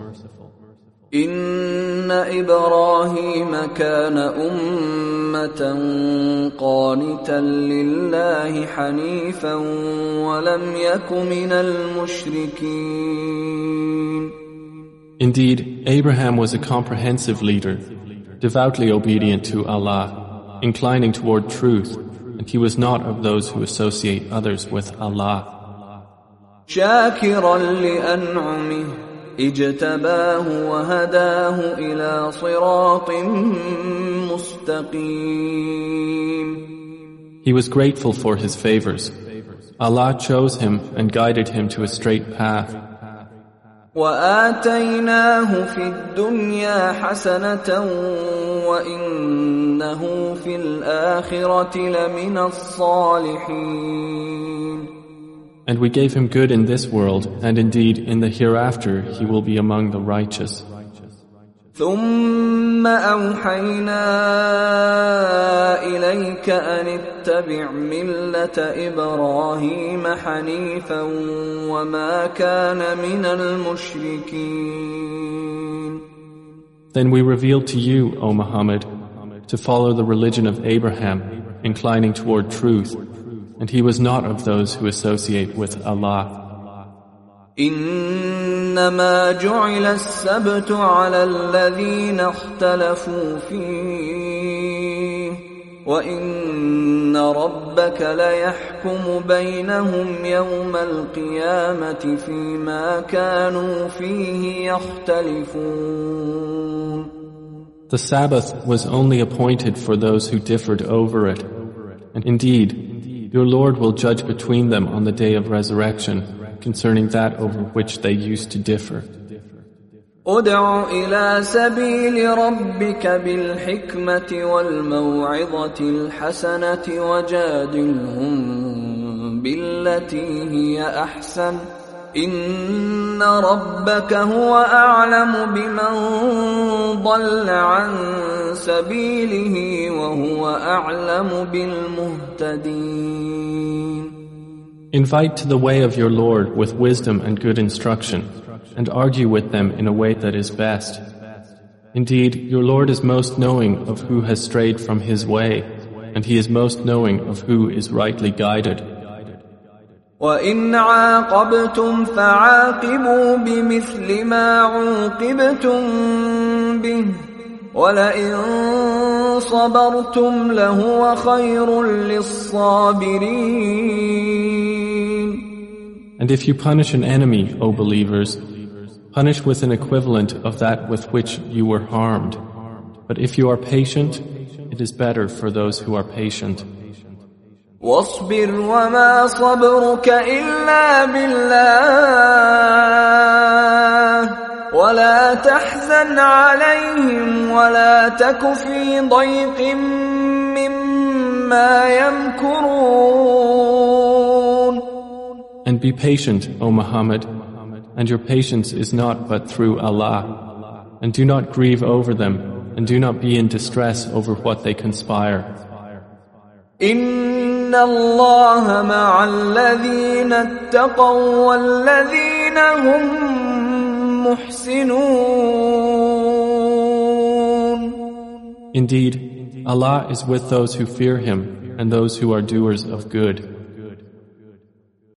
إن إبراهيم كان أمة قانتا لله حنيفا ولم يك من المشركين. Indeed, Abraham was a comprehensive leader, devoutly obedient to Allah, inclining toward truth, and he was not of those who associate others with Allah. شاكرا لأنعمه اجتباه وهداه إلى صراط مستقيم. He was grateful for his favors. Allah chose him and guided him to a straight path. وآتيناه في الدنيا حسنة وإنه في الآخرة لمن الصالحين. And we gave him good in this world, and indeed in the hereafter he will be among the righteous. ثم أوحينا إليك أن اتبع ملة إبراهيم حنيفا وما كان من المشركين. Then we revealed to you, O Muhammad, to follow the religion of Abraham, inclining toward truth, and he was not of those who associate with Allah. إنما جعل السبت على الذين اختلفوا فيه وإن ربك ليحكم بينهم يوم القيامة فيما كانوا فيه يختلفون. The Sabbath was only appointed for those who differed over it, and indeed, your Lord will judge between them on the day of resurrection concerning that over which they used to differ. ادع إلى سبيل ربك بالحكمة والموعظة الحسنة وجادلهم بالتي هي أحسن إن ربك هو أعلم بمن ضل عن سبيله وهو أعلم بالمهتدين. Invite to the way of your Lord with wisdom and good instruction, and argue with them in a way that is best. Indeed, your Lord is most knowing of who has strayed from His way, and He is most knowing of who is rightly guided. وَإِنْ عَاقَبْتُمْ فَعَاقِبُوا بِمِثْلِ مَا عُوقِبْتُمْ بِهِ وَلَئِنْ صَبَرْتُمْ لَهُوَ خَيْرٌ لِلصَّابِرِينَ. And if you punish an enemy, O believers, punish with an equivalent of that with which you were harmed. But if you are patient, it is better for those who are patient. واصبر وما صبرك إلا بالله ولا تحزن عليهم ولا تك في ضيق مما يمكرون. And be patient, O Muhammad, and your patience is not but through Allah. And do not grieve over them, and do not be in distress over what they conspire. إن الله مع الذين اتقوا والذين هم محسنون. Indeed, Allah is with those who fear Him and those who are doers of good.